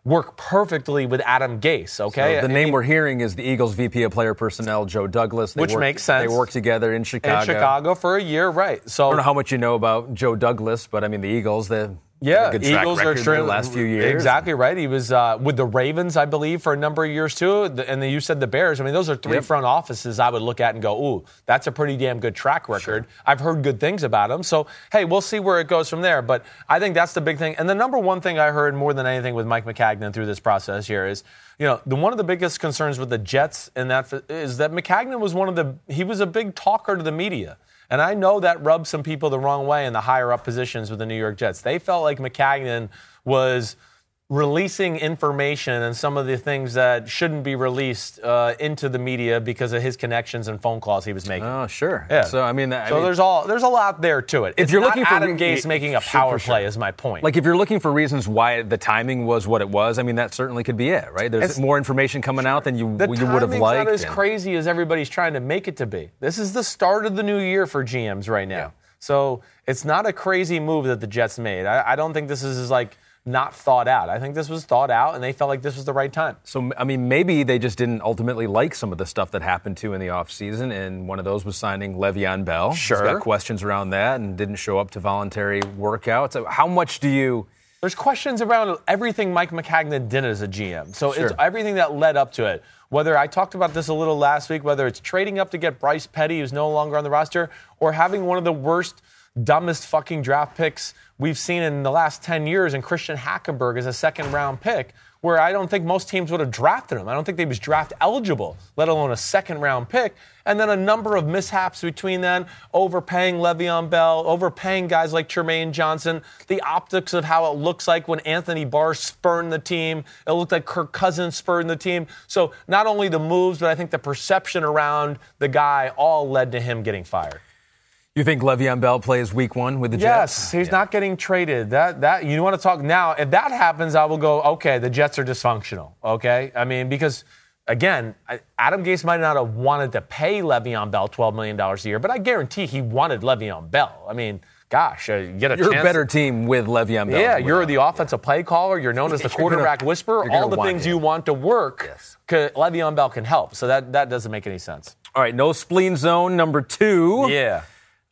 Speaker 4: work perfectly with Adam Gase, okay?
Speaker 3: So the name we're hearing is the Eagles VP of Player Personnel, Joe Douglas.
Speaker 4: Which makes sense.
Speaker 3: They worked together in Chicago.
Speaker 4: In Chicago for a year, right. So
Speaker 3: I don't know how much you know about Joe Douglas, but I mean, the Eagles,
Speaker 4: yeah,
Speaker 3: good track
Speaker 4: Eagles are
Speaker 3: record
Speaker 4: extremely
Speaker 3: the last few years.
Speaker 4: Exactly right. He was with the Ravens, I believe, for a number of years too. And then you said the Bears. I mean, those are three front offices I would look at and go, ooh, that's a pretty damn good track record. Sure. I've heard good things about him. So, hey, we'll see where it goes from there. But I think that's the big thing. And the number one thing I heard more than anything with Mike Maccagnan through this process here is, one of the biggest concerns with the Jets in that is that Maccagnan was he was a big talker to the media. And I know that rubbed some people the wrong way in the higher-up positions with the New York Jets. They felt like Maccagnan was releasing information and some of the things that shouldn't be released into the media because of his connections and phone calls he was making.
Speaker 3: Oh, sure.
Speaker 4: Yeah.
Speaker 3: So,
Speaker 4: there's a lot there to it.
Speaker 3: If you're looking for
Speaker 4: Adam Gase making a power play is my point.
Speaker 3: Like, if you're looking for reasons why the timing was what it was, I mean, that certainly could be it, right? There's more information coming out than you would have liked.
Speaker 4: The timing's not as crazy as everybody's trying to make it to be. This is the start of the new year for GMs right now. Yeah. So it's not a crazy move that the Jets made. I don't think this is like not thought out. I think this was thought out, and they felt like this was the right time.
Speaker 3: So, I mean, maybe they just didn't ultimately like some of the stuff that happened in the offseason, and one of those was signing Le'Veon Bell.
Speaker 4: Sure.
Speaker 3: He's got questions around that and didn't show up to voluntary workouts. So how much do you...
Speaker 4: There's questions around everything Mike Maccagnan did as a GM. So
Speaker 3: Sure.
Speaker 4: It's everything that led up to it. Whether I talked about this a little last week, whether it's trading up to get Bryce Petty, who's no longer on the roster, or having one of the worst, dumbest fucking draft picks we've seen in the last 10 years in Christian Hackenberg as a second-round pick, where I don't think most teams would have drafted him. I don't think he was draft eligible, let alone a second-round pick. And then a number of mishaps between then, overpaying Le'Veon Bell, overpaying guys like Jermaine Johnson, the optics of how it looks like when Anthony Barr spurned the team. It looked like Kirk Cousins spurned the team. So not only the moves, but I think the perception around the guy all led to him getting fired.
Speaker 3: You think Le'Veon Bell plays week one with the
Speaker 4: Yes,
Speaker 3: Jets?
Speaker 4: he's not getting traded. That you want to talk now. If that happens, I will go, okay, the Jets are dysfunctional. Okay? I mean, because, again, Adam Gase might not have wanted to pay Le'Veon Bell $12 million a year, but I guarantee he wanted Le'Veon Bell. I mean, gosh, you get a chance.
Speaker 3: You're a better team with Le'Veon Bell.
Speaker 4: Yeah, you're the offensive play caller. You're known as the quarterback whisperer. All the things you want to work, Le'Veon Bell can help. So that doesn't make any sense.
Speaker 3: All right, no spleen zone number 2.
Speaker 4: Yeah.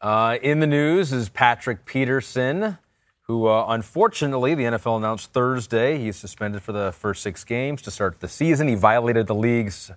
Speaker 3: In the news is Patrick Peterson, who unfortunately the NFL announced Thursday he's suspended for the first 6 games to start the season. He violated the league's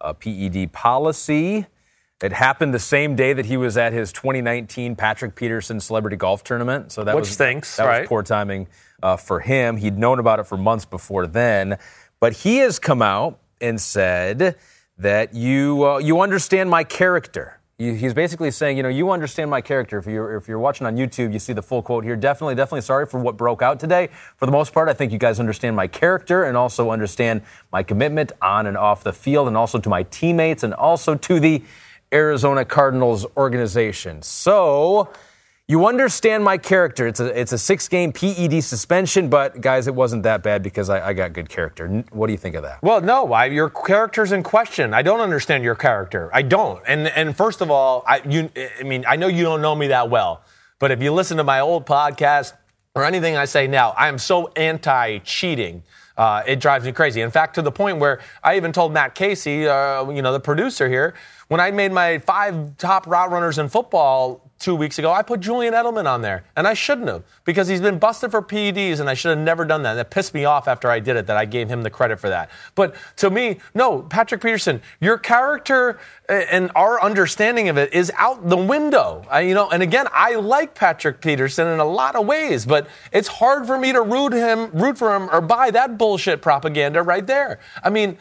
Speaker 3: PED policy. It happened the same day that he was at his 2019 Patrick Peterson Celebrity Golf Tournament. So that was poor timing for him. He'd known about it for months before then. But he has come out and said that you understand my character. He's basically saying, you understand my character. If you're watching on YouTube, you see the full quote here. Definitely sorry for what broke out today. For the most part, I think you guys understand my character and also understand my commitment on and off the field and also to my teammates and also to the Arizona Cardinals organization. So you understand my character. It's a 6-game PED suspension, but guys, it wasn't that bad because I got good character. What do you think of that?
Speaker 4: Well, no, your character's in question. I don't understand your character. I don't. And first of all, I know you don't know me that well, but if you listen to my old podcast or anything I say now, I am so anti-cheating. It drives me crazy. In fact, to the point where I even told Matt Casey, the producer here, when I made my 5 top route runners in football 2 weeks ago, I put Julian Edelman on there, and I shouldn't have because he's been busted for PEDs, and I should have never done that. And it pissed me off after I did it that I gave him the credit for that. But to me, no, Patrick Peterson, your character and our understanding of it is out the window. And again, I like Patrick Peterson in a lot of ways, but it's hard for me to root for him or buy that bullshit propaganda right there. I mean,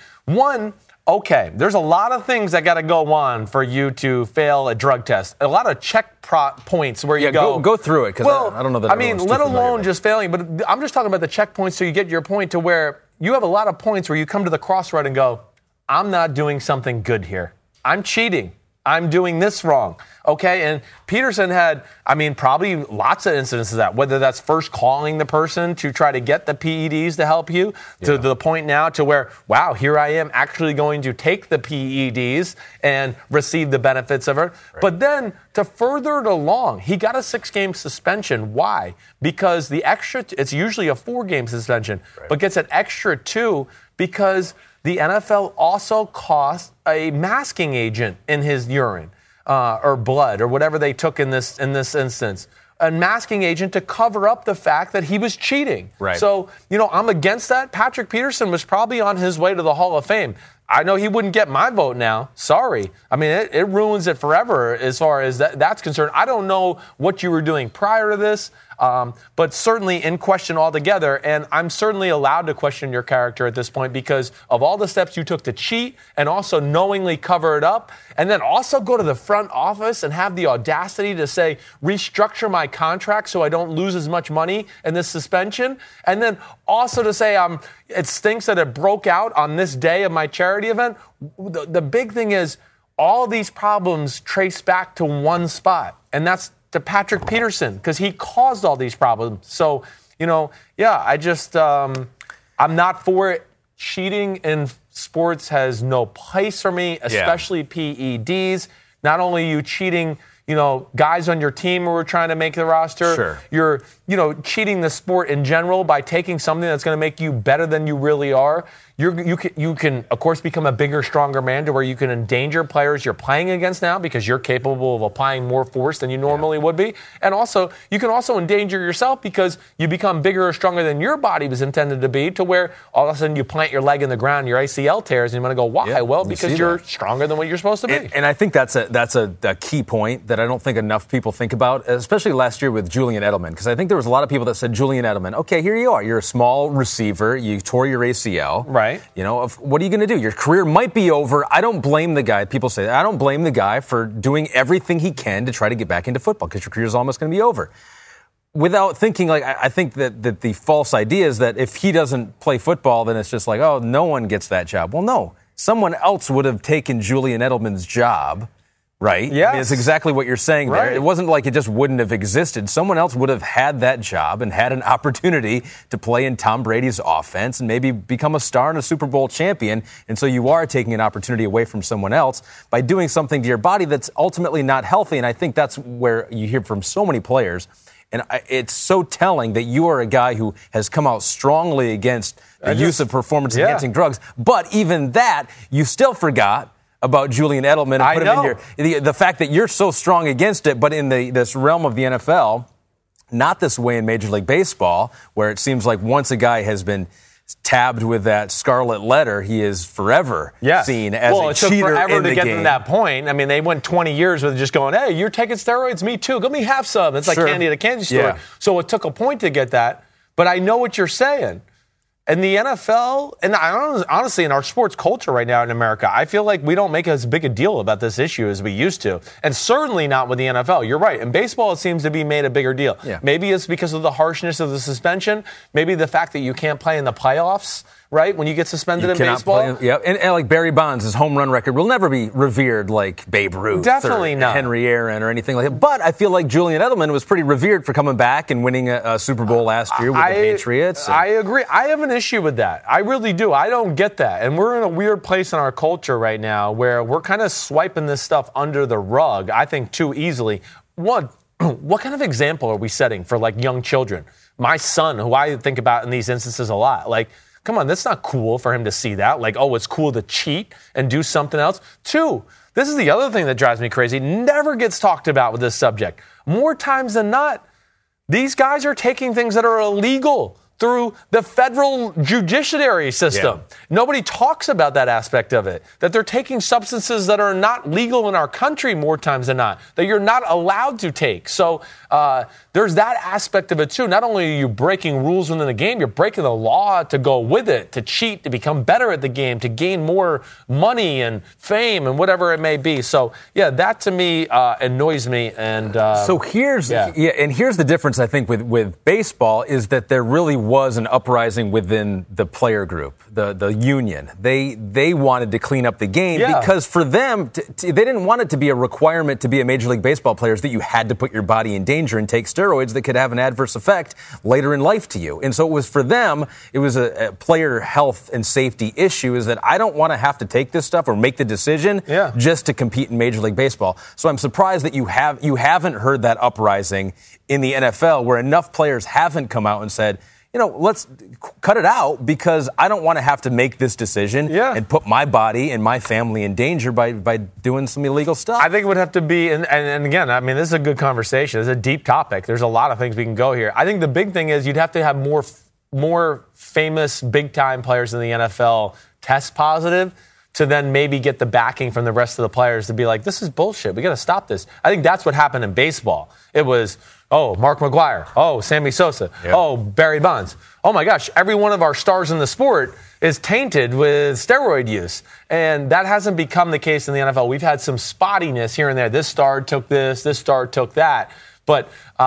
Speaker 4: okay, there's a lot of things that got to go on for you to fail a drug test. A lot of check points where you
Speaker 3: go through it, because I don't know that
Speaker 4: let alone just failing, but I'm just talking about the checkpoints so you get your point to where you have a lot of points where you come to the crossroad and go, I'm not doing something good here. I'm cheating. I'm doing this wrong. Okay, and Peterson had, probably lots of incidents of that, whether that's first calling the person to try to get the PEDs to help you, to the point now to where, wow, here I am actually going to take the PEDs and receive the benefits of it. Right. But then to further it along, he got a 6-game suspension. Why? Because it's usually a 4-game suspension, but gets an extra 2 because the NFL also cost a masking agent in his urine. Or blood, or whatever they took in this instance, a masking agent to cover up the fact that he was cheating.
Speaker 3: Right.
Speaker 4: So, I'm against that. Patrick Peterson was probably on his way to the Hall of Fame. I know he wouldn't get my vote now. Sorry. It ruins it forever as far as that's concerned. I don't know what you were doing prior to this, but certainly in question altogether. And I'm certainly allowed to question your character at this point because of all the steps you took to cheat and also knowingly cover it up. And then also go to the front office and have the audacity to say, restructure my contract so I don't lose as much money in this suspension. And then also to say, it stinks that it broke out on this day of my charity event. The big thing is all these problems trace back to one spot, and that's to Patrick Peterson because he caused all these problems. So, I'm not for it. Cheating in sports has no place for me, especially PEDs. Not only are you cheating, guys on your team who are trying to make the roster.
Speaker 3: Sure.
Speaker 4: You're, cheating the sport in general by taking something that's going to make you better than you really are. You can, of course, become a bigger, stronger man to where you can endanger players you're playing against now because you're capable of applying more force than you normally would be. And also, you can also endanger yourself because you become bigger or stronger than your body was intended to be to where all of a sudden you plant your leg in the ground, your ACL tears, and you're going to go, why? Well, because you're stronger than what you're supposed to be.
Speaker 3: And I think that's a key point that I don't think enough people think about, especially last year with Julian Edelman, because I think there was a lot of people that said, Julian Edelman, okay, here you are. You're a small receiver. You tore your ACL.
Speaker 4: Right.
Speaker 3: What are you going to do? Your career might be over. I don't blame the guy. People say, I don't blame the guy for doing everything he can to try to get back into football because your career is almost going to be over. Without thinking, I think that the false idea is that if he doesn't play football, then it's just like, oh, no one gets that job. Well, no. Someone else would have taken Julian Edelman's job. Right?
Speaker 4: Yes.
Speaker 3: It's exactly what you're saying there.
Speaker 4: Right.
Speaker 3: It wasn't like it just wouldn't have existed. Someone else would have had that job and had an opportunity to play in Tom Brady's offense and maybe become a star and a Super Bowl champion. And so you are taking an opportunity away from someone else by doing something to your body that's ultimately not healthy. And I think that's where you hear from so many players. And it's so telling that you are a guy who has come out strongly against the use of performance-enhancing drugs. But even that, you still forgot about Julian Edelman and put him in the fact that you're so strong against it, but in this realm of the NFL, not this way in Major League Baseball, where it seems like once a guy has been tabbed with that scarlet letter, he is forever seen as a cheater in the game. Well, it took forever to get to that
Speaker 4: point. They went 20 years with just going, hey, you're taking steroids? Me too. Let me have some. It's like candy at a candy store. Yeah. So it took a point to get that. But I know what you're saying. And the NFL, and honestly, in our sports culture right now in America, I feel like we don't make as big a deal about this issue as we used to. And certainly not with the NFL. You're right. In baseball, it seems to be made a bigger deal. Yeah. Maybe it's because of the harshness of the suspension. Maybe the fact that you can't play in the playoffs, right, when you get suspended in baseball.
Speaker 3: And like Barry Bonds, his home run record will never be revered like Babe Ruth
Speaker 4: Definitely
Speaker 3: or
Speaker 4: not.
Speaker 3: Henry Aaron or anything like that. But I feel like Julian Edelman was pretty revered for coming back and winning a Super Bowl last year with the Patriots.
Speaker 4: I agree. I have an issue with that. I really do. I don't get that. And we're in a weird place in our culture right now where we're kind of swiping this stuff under the rug, I think, too easily. One, what kind of example are we setting for, like, young children? My son, who I think about in these instances a lot, like, come on, that's not cool for him to see that. Like, oh, it's cool to cheat and do something else. Two, this is the other thing that drives me crazy. Never gets talked about with this subject. More times than not, these guys are taking things that are illegal through the federal judiciary system. Yeah. Nobody talks about that aspect of it, that they're taking substances that are not legal in our country more times than not, that you're not allowed to take. So there's that aspect of it too. Not only are you breaking rules within the game, you're breaking the law to go with it, to cheat, to become better at the game, to gain more money and fame and whatever it may be. So yeah, that to me annoys me. And
Speaker 3: so here's the difference I think with baseball is that there really was an uprising within the player group, the union. They wanted to clean up the game because for them, they didn't want it to be a requirement to be a Major League Baseball player that you had to put your body in danger and take steroids that could have an adverse effect later in life to you. And so it was for them, it was a player health and safety issue, is that I don't want to have to take this stuff or make the decision just to compete in Major League Baseball. So I'm surprised that you haven't heard that uprising in the NFL, where enough players haven't come out and said, let's cut it out because I don't want to have to make this decision and put my body and my family in danger by doing some illegal stuff.
Speaker 4: I think it would have to be, and again, I mean, this is a good conversation. It's a deep topic. There's a lot of things we can go here. I think the big thing is you'd have to have more famous big-time players in the NFL test positive to then maybe get the backing from the rest of the players to be like, this is bullshit. We got to stop this. I think that's what happened in baseball. It was, Mark McGwire. Sammy Sosa. Barry Bonds. Oh, my gosh, every one of our stars in the sport is tainted with steroid use. And that hasn't become the case in the NFL. We've had some spottiness here and there. This star took this star took that. But,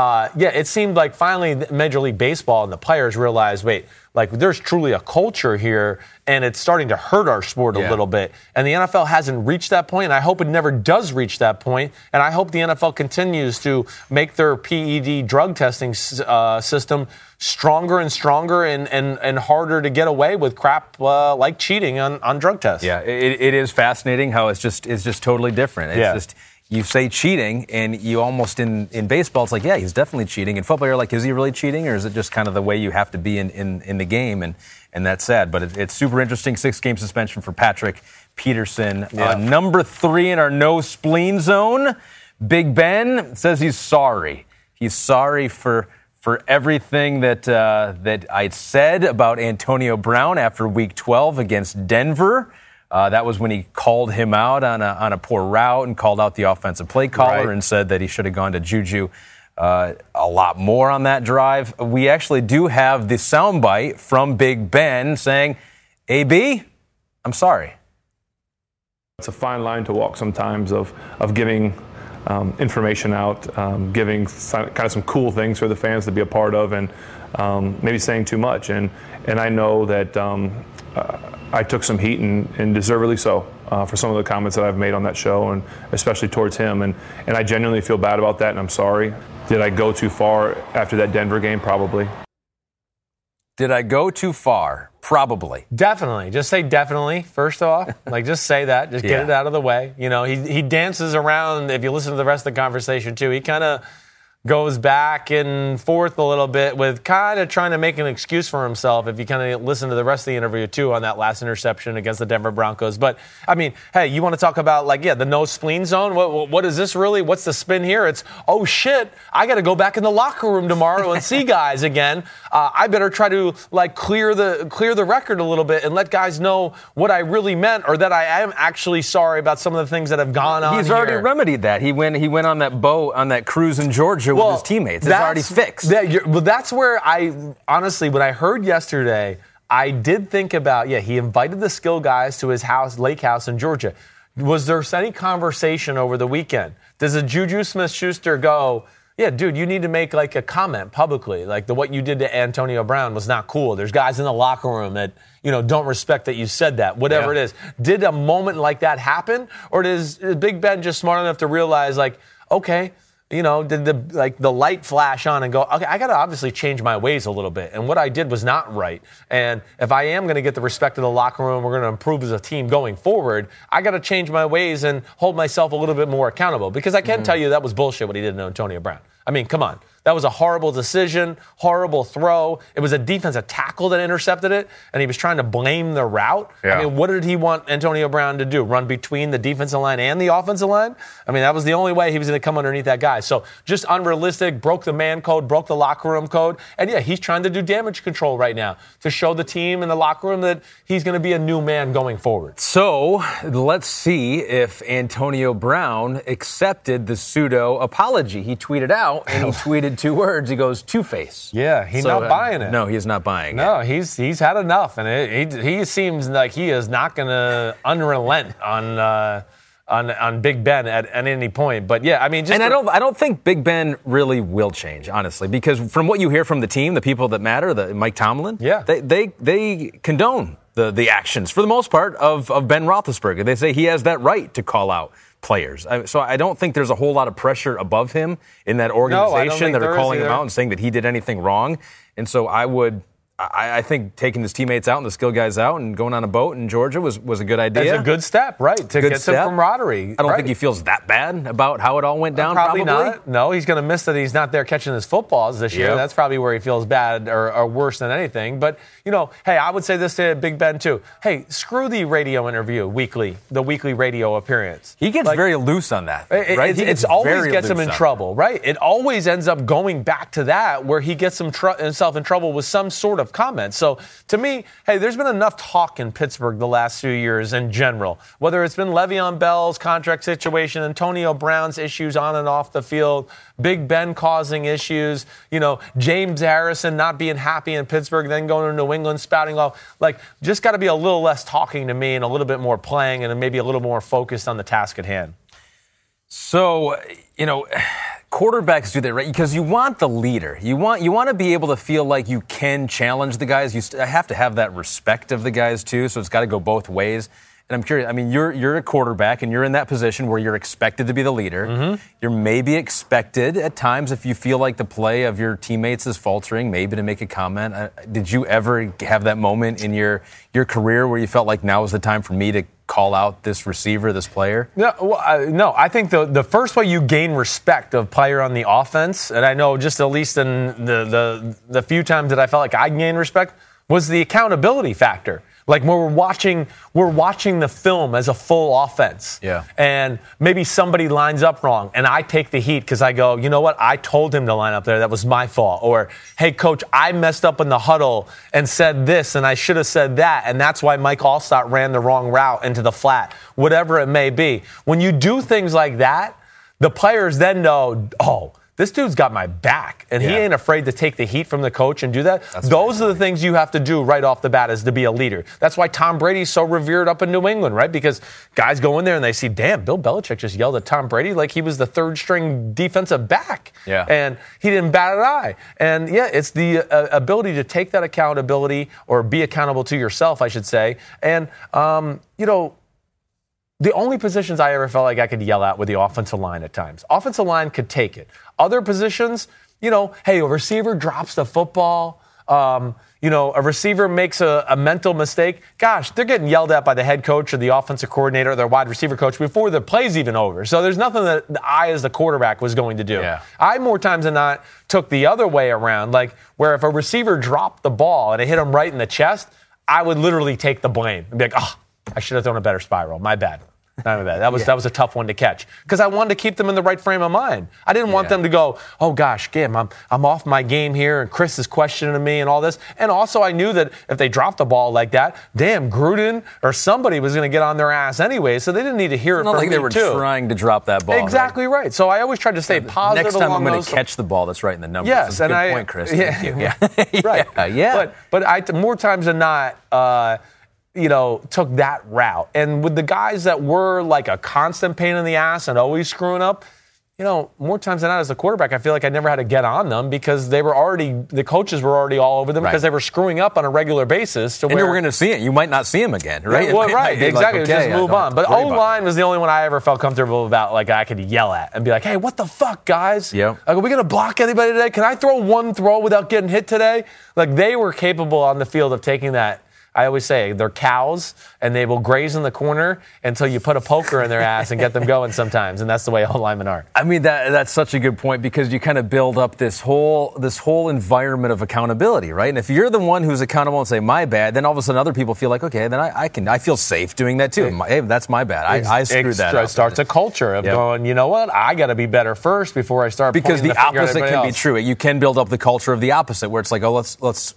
Speaker 4: it seemed like finally Major League Baseball and the players realized, there's truly a culture here, and it's starting to hurt our sport a little bit. And the NFL hasn't reached that point, and I hope it never does reach that point. And I hope the NFL continues to make their PED drug testing system stronger and stronger and harder to get away with crap like cheating on drug tests.
Speaker 3: Yeah, it is fascinating how it's just totally different. It's just... You say cheating, and you almost in baseball, it's like, yeah, he's definitely cheating. In football, you're like, is he really cheating, or is it just kind of the way you have to be in the game? And that's sad. But it's super interesting. 6-game suspension for Patrick Peterson. Number 3 in our no spleen zone, Big Ben says he's sorry. He's sorry for everything that I said about Antonio Brown after Week 12 against Denver. That was when he called him out on a poor route and called out the offensive play caller and said that he should have gone to Juju a lot more on that drive. We actually do have the soundbite from Big Ben saying, AB, I'm sorry.
Speaker 5: It's a fine line to walk sometimes of giving information out, giving kind of some cool things for the fans to be a part of, and maybe saying too much. And I know that I took some heat, and deservedly so, for some of the comments that I've made on that show, and especially towards him. And I genuinely feel bad about that, and I'm sorry. Did I go too far after that Denver game? Probably.
Speaker 3: Did I go too far? Probably.
Speaker 4: Definitely. Just say definitely, first off. Just say that. Just get it out of the way. He dances around. If you listen to the rest of the conversation, too, he kind of goes back and forth a little bit with kind of trying to make an excuse for himself if you kind of listen to the rest of the interview, too, on that last interception against the Denver Broncos. But, I mean, hey, you want to talk about, the no spleen zone? What is this really? What's the spin here? It's, oh, shit, I got to go back in the locker room tomorrow and see guys again. I better try to, clear the record a little bit and let guys know what I really meant, or that I am actually sorry about some of the things that have gone on.
Speaker 3: He's already remedied that. He went on that boat, on that cruise in Georgia with his teammates. It's already fixed.
Speaker 4: That's where honestly, when I heard yesterday, I did think about, he invited the skill guys to his house, lake house in Georgia. Was there any conversation over the weekend? Does a Juju Smith-Schuster go, yeah, dude, you need to make a comment publicly, what you did to Antonio Brown was not cool. There's guys in the locker room that, don't respect that you said that, whatever it is. Did a moment like that happen? Or is Big Ben just smart enough to realize, okay, did the light flash on and go, okay, I got to obviously change my ways a little bit. And what I did was not right. And if I am going to get the respect of the locker room, we're going to improve as a team going forward, I got to change my ways and hold myself a little bit more accountable. Because I can tell you that was bullshit what he did to Antonio Brown. I mean, come on. That was a horrible decision, horrible throw. It was a defensive tackle that intercepted it, and he was trying to blame the route. Yeah. I mean, what did he want Antonio Brown to do? Run between the defensive line and the offensive line? I mean, that was the only way he was going to come underneath that guy. So just unrealistic, broke the man code, broke the locker room code. And, he's trying to do damage control right now to show the team in the locker room that he's going to be a new man going forward.
Speaker 3: So let's see if Antonio Brown accepted the pseudo apology. He tweeted out, and he tweeted 2 words. He goes, two-face.
Speaker 4: Yeah, he's not buying it.
Speaker 3: No, he is not buying it.
Speaker 4: No, he's had enough, and he seems like he is not going to unrelent on on Big Ben at any point. But yeah, I mean,
Speaker 3: I don't think Big Ben really will change, honestly, because from what you hear from the team, the people that matter, Mike Tomlin, they condone the actions for the most part of Ben Roethlisberger. They say he has that right to call out players. So I don't think there's a whole lot of pressure above him in that organization that are calling him out and saying that he did anything wrong. And so I think taking his teammates out and the skill guys out and going on a boat in Georgia was a good idea.
Speaker 4: It's a good step, right, to get some camaraderie.
Speaker 3: I don't think he feels that bad about how it all went down, probably.
Speaker 4: Not. No, he's going to miss that he's not there catching his footballs this year. That's probably where he feels bad or worse than anything. But, hey, I would say this to Big Ben, too. Hey, screw the radio interview the weekly radio appearance.
Speaker 3: He gets very loose on that, right?
Speaker 4: It always gets him in trouble, right? It always ends up going back to that where he gets himself in trouble with some sort of comments. So to me, hey, there's been enough talk in Pittsburgh the last few years in general, whether it's been Le'Veon Bell's contract situation, Antonio Brown's issues on and off the field, Big Ben causing issues, James Harrison not being happy in Pittsburgh, then going to New England, spouting off. Just got to be a little less talking to me and a little bit more playing and maybe a little more focused on the task at hand.
Speaker 3: So, quarterbacks do that, right? Because you want the leader. You want to be able to feel like you can challenge the guys. You have to have that respect of the guys, too, so it's got to go both ways. And I'm curious, I mean, you're a quarterback, and you're in that position where you're expected to be the leader. Mm-hmm. You're maybe expected at times, if you feel like the play of your teammates is faltering, maybe to make a comment. Did you ever have that moment in your career where you felt like now is the time for me to call out this receiver, this player?
Speaker 4: No, I think the first way you gain respect of player on the offense, and I know just at least in the few times that I felt like I gained respect, was the accountability factor. Like when we're watching the film as a full offense.
Speaker 3: Yeah.
Speaker 4: And maybe somebody lines up wrong and I take the heat because I go, you know what? I told him to line up there. That was my fault. Or, hey, coach, I messed up in the huddle and said this and I should have said that. And that's why Mike Allstott ran the wrong route into the flat, whatever it may be. When you do things like that, the players then know, oh, this dude's got my back, and he ain't afraid to take the heat from the coach and do that. Those are the things you have to do right off the bat is to be a leader. That's why Tom Brady's so revered up in New England, right? Because guys go in there and they see, damn, Bill Belichick just yelled at Tom Brady like he was the third-string defensive back.
Speaker 3: Yeah.
Speaker 4: And he didn't bat an eye. And, it's the ability to take that accountability or be accountable to yourself, I should say. And, the only positions I ever felt like I could yell at were the offensive line at times. Offensive line could take it. Other positions, hey, a receiver drops the football, a receiver makes a mental mistake. Gosh, they're getting yelled at by the head coach or the offensive coordinator or their wide receiver coach before the play's even over. So there's nothing that I, as the quarterback, was going to do.
Speaker 3: Yeah.
Speaker 4: I, more times than not, took the other way around, like where if a receiver dropped the ball and it hit him right in the chest, I would literally take the blame and be like, I should have thrown a better spiral. My bad. Not my bad. That was a tough one to catch because I wanted to keep them in the right frame of mind. I didn't want them to go, oh gosh, Gam, I'm off my game here, and Chris is questioning me and all this. And also, I knew that if they dropped the ball like that, damn, Gruden or somebody was going to get on their ass anyway. So they didn't need to hear it from me too.
Speaker 3: Not like they were trying to drop that ball.
Speaker 4: Exactly right. So I always tried to stay positive.
Speaker 3: Next time I'm going to catch the ball that's right in the numbers.
Speaker 4: Yes,
Speaker 3: that's a good point, Chris. Thank you.
Speaker 4: Yeah. Right.
Speaker 3: Yeah.
Speaker 4: But I more times than not. Took that route. And with the guys that were like a constant pain in the ass and always screwing up, more times than not as a quarterback, I feel like I never had to get on them because the coaches were already all over them because they were screwing up on a regular basis.
Speaker 3: And you were going to see it. You might not see him again, right?
Speaker 4: Well, right, exactly. Like, just move on. But O-line was the only one I ever felt comfortable about, like I could yell at and be like, hey, what the fuck, guys?
Speaker 3: Yep.
Speaker 4: Like, are we going to block anybody today? Can I throw one throw without getting hit today? Like, they were capable on the field of taking that. I always say they're cows, and they will graze in the corner until you put a poker in their ass and get them going sometimes, and that's the way all linemen are.
Speaker 3: I mean, that's such a good point because you kind of build up this whole environment of accountability, right? And if you're the one who's accountable and say, my bad, then all of a sudden other people feel like, okay, then I feel safe doing that too. Hey, that's my bad. I screwed that up.
Speaker 4: It starts a culture of going, you know what, I got to be better first before I start
Speaker 3: because the opposite can be true. You can build up the culture of the opposite where it's like, oh, let's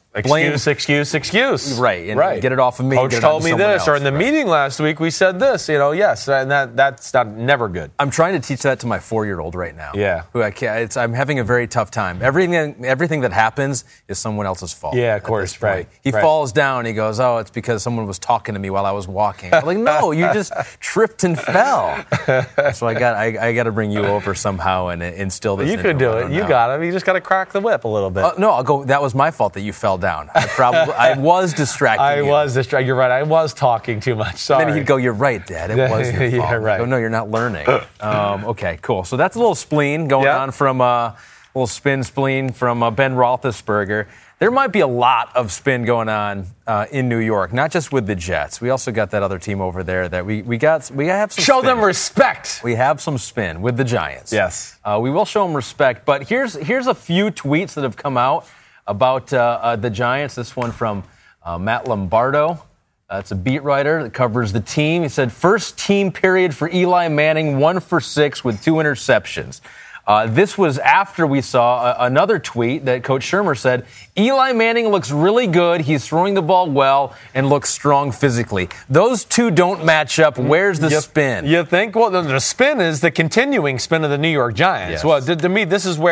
Speaker 4: Excuse.
Speaker 3: Right, and get it off of me.
Speaker 4: Coach told me this, or in the meeting last week we said this. Yes, and that's never good.
Speaker 3: I'm trying to teach that to my 4-year-old right now.
Speaker 4: Yeah,
Speaker 3: who I'm having a very tough time. Everything that happens is someone else's fault.
Speaker 4: Yeah, of course, right.
Speaker 3: He falls down. He goes, "Oh, it's because someone was talking to me while I was walking." I'm like, "No, you just tripped and fell." So I got to bring you over somehow and instill this.
Speaker 4: You could do it. You got him. You just got to crack the whip a little bit.
Speaker 3: No, I'll go. That was my fault that you fell down. I was distracted.
Speaker 4: You're right. I was talking too much. Sorry.
Speaker 3: And then he'd go, "You're right, Dad. It was your fault."
Speaker 4: Yeah, right.
Speaker 3: Go, "No, you're not learning." Okay, cool. So that's a little spleen going on from a little spleen from Ben Roethlisberger. There might be a lot of spin going on in New York, not just with the Jets. We also got that other team over there that we have some.
Speaker 4: Show
Speaker 3: spin.
Speaker 4: them respect.
Speaker 3: We have some spin with the Giants.
Speaker 4: Yes,
Speaker 3: we will show them respect. But here's a few tweets that have come out about the Giants. This one from Matt Lombardo. It's a beat writer that covers the team. He said, first team period for Eli Manning, 1 for 6 with 2 interceptions. This was after we saw another tweet that Coach Shermer said, Eli Manning looks really good. He's throwing the ball well and looks strong physically. Those two don't match up. Where's the spin?
Speaker 4: You think? Well, the spin is the continuing spin of the New York Giants.
Speaker 3: Yes.
Speaker 4: Well, to me, this is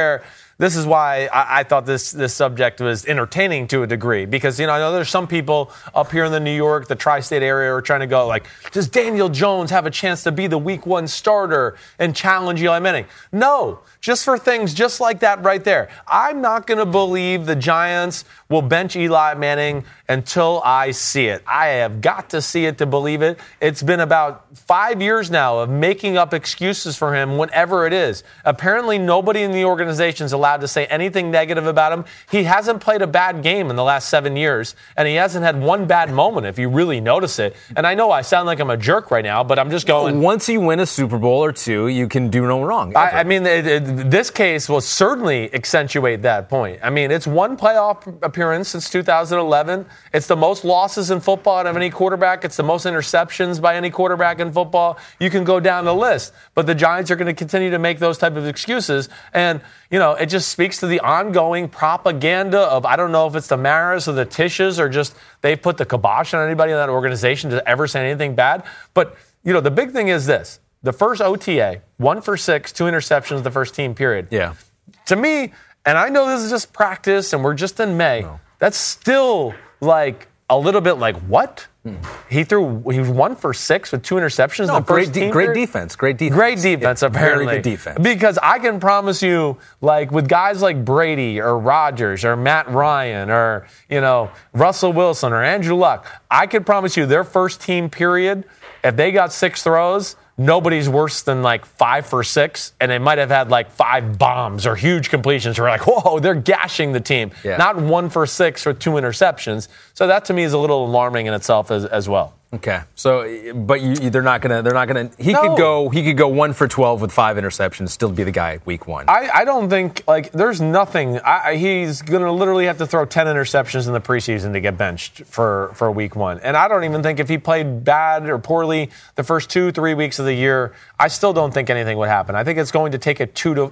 Speaker 4: why I thought this subject was entertaining to a degree. Because, I know there's some people up here in the New York, the tri-state area, are trying to go like, does Daniel Jones have a chance to be the week 1 starter and challenge Eli Manning? No, just for things just like that right there. I'm not going to believe the Giants will bench Eli Manning until I see it. I have got to see it to believe it. It's been about 5 years now of making up excuses for him whenever it is. Apparently, nobody in the organization is allowed to say anything negative about him. He hasn't played a bad game in the last 7 years, and he hasn't had one bad moment, if you really notice it. And I know I sound like I'm a jerk right now, but I'm just going.
Speaker 3: Once you win a Super Bowl or 2, you can do no wrong.
Speaker 4: I mean, this case will certainly accentuate that point. I mean, it's 1 playoff appearance since 2011. It's the most losses in football out of any quarterback. It's the most interceptions by any quarterback in football. You can go down the list. But the Giants are going to continue to make those type of excuses. And, it just speaks to the ongoing propaganda of, I don't know if it's the Maras or the Tisches or just they've put the kibosh on anybody in that organization to ever say anything bad. But, the big thing is this. The first OTA, 1 for 6, 2 interceptions the first team period.
Speaker 3: Yeah.
Speaker 4: To me, and I know this is just practice and we're just in May, that's still like a little bit like, what? He was 1 for 6 with 2 interceptions.
Speaker 3: No,
Speaker 4: the first team
Speaker 3: great defense. Great
Speaker 4: defense, apparently.
Speaker 3: Very good defense.
Speaker 4: Because I can promise you, like with guys like Brady or Rodgers or Matt Ryan or, Russell Wilson or Andrew Luck, I can promise you their first team period, if they got 6 throws, nobody's worse than like 5 for 6, and they might have had like 5 bombs or huge completions. We're like, whoa, they're gashing the team. Yeah. Not 1 for 6 with 2 interceptions. So that to me is a little alarming in itself as well.
Speaker 3: Okay, so but they're not gonna. He could go 1 for 12 with 5 interceptions, still be the guy week 1.
Speaker 4: I don't think there's nothing. He's gonna literally have to throw 10 interceptions in the preseason to get benched for week 1. And I don't even think if he played bad or poorly the first 2-3 weeks of the year, I still don't think anything would happen. I think it's going to take a 2-4,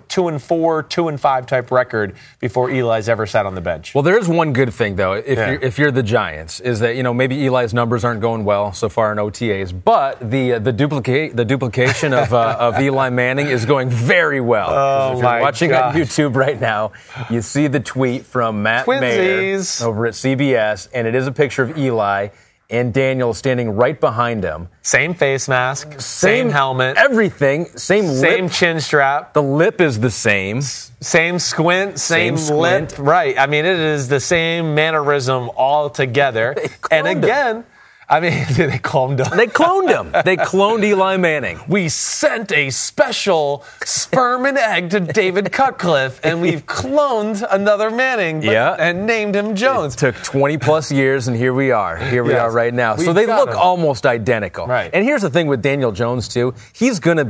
Speaker 4: 2-5 type record before Eli's ever sat on the bench.
Speaker 3: Well, there is one good thing though, if you're the Giants, is that maybe Eli's numbers aren't going well so far in OTAs, but the duplication of Eli Manning is going very well.
Speaker 4: Oh,
Speaker 3: if you're watching on YouTube right now, you see the tweet from Matt Mayer over at CBS, and it is a picture of Eli and Daniel standing right behind him.
Speaker 4: Same face mask, same helmet,
Speaker 3: everything, same lip,
Speaker 4: chin strap.
Speaker 3: The lip is the same.
Speaker 4: Same squint, same lip. Right. I mean, it is the same mannerism altogether. And again, I mean, they cloned him.
Speaker 3: They cloned him. They cloned Eli Manning.
Speaker 4: We sent a special sperm and egg to David Cutcliffe, and we've cloned another Manning and named him Jones.
Speaker 3: It took 20-plus years, and here we are. Here we are right now. So they look almost identical.
Speaker 4: Right.
Speaker 3: And here's the thing with Daniel Jones, too. He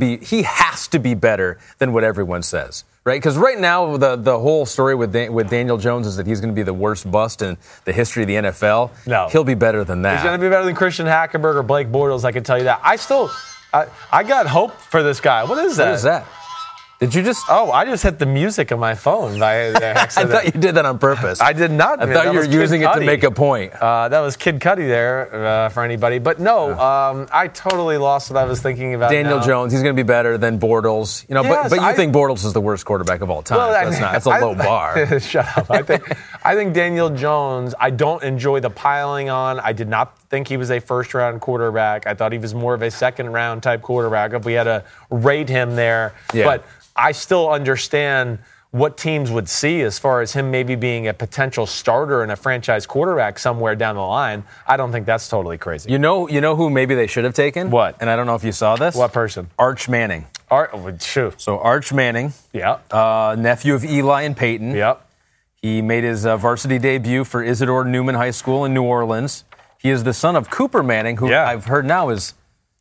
Speaker 3: has to be better than what everyone says. Right, because right now the whole story with Daniel Jones is that he's going to be the worst bust in the history of the NFL.
Speaker 4: No,
Speaker 3: he'll be better than that.
Speaker 4: He's going to be better than Christian Hackenberg or Blake Bortles. I can tell you that. I got hope for this guy. What is that?
Speaker 3: What is that? Did you just?
Speaker 4: Oh, I just hit the music on my phone by accident.
Speaker 3: I thought you did that on purpose.
Speaker 4: I did not.
Speaker 3: I thought you were using it to make a point.
Speaker 4: That was Kid Cudi there for anybody. But no, I totally lost what I was thinking about.
Speaker 3: Daniel
Speaker 4: now.
Speaker 3: Jones, he's going to be better than Bortles.
Speaker 4: Yes,
Speaker 3: but you think Bortles is the worst quarterback of all time.
Speaker 4: Well,
Speaker 3: That's a low bar.
Speaker 4: Shut up. I think Daniel Jones, I don't enjoy the piling on. I did not think he was a first-round quarterback. I thought he was more of a second-round type quarterback if we had to rate him there.
Speaker 3: Yeah.
Speaker 4: But I still understand what teams would see as far as him maybe being a potential starter and a franchise quarterback somewhere down the line. I don't think that's totally crazy.
Speaker 3: You know who maybe they should have taken?
Speaker 4: What?
Speaker 3: And I don't know if you saw this.
Speaker 4: What person?
Speaker 3: Arch Manning.
Speaker 4: Shoot.
Speaker 3: So Arch Manning, nephew of Eli and Peyton.
Speaker 4: Yep.
Speaker 3: He made his varsity debut for Isidore Newman High School in New Orleans. He is the son of Cooper Manning, who I've heard now is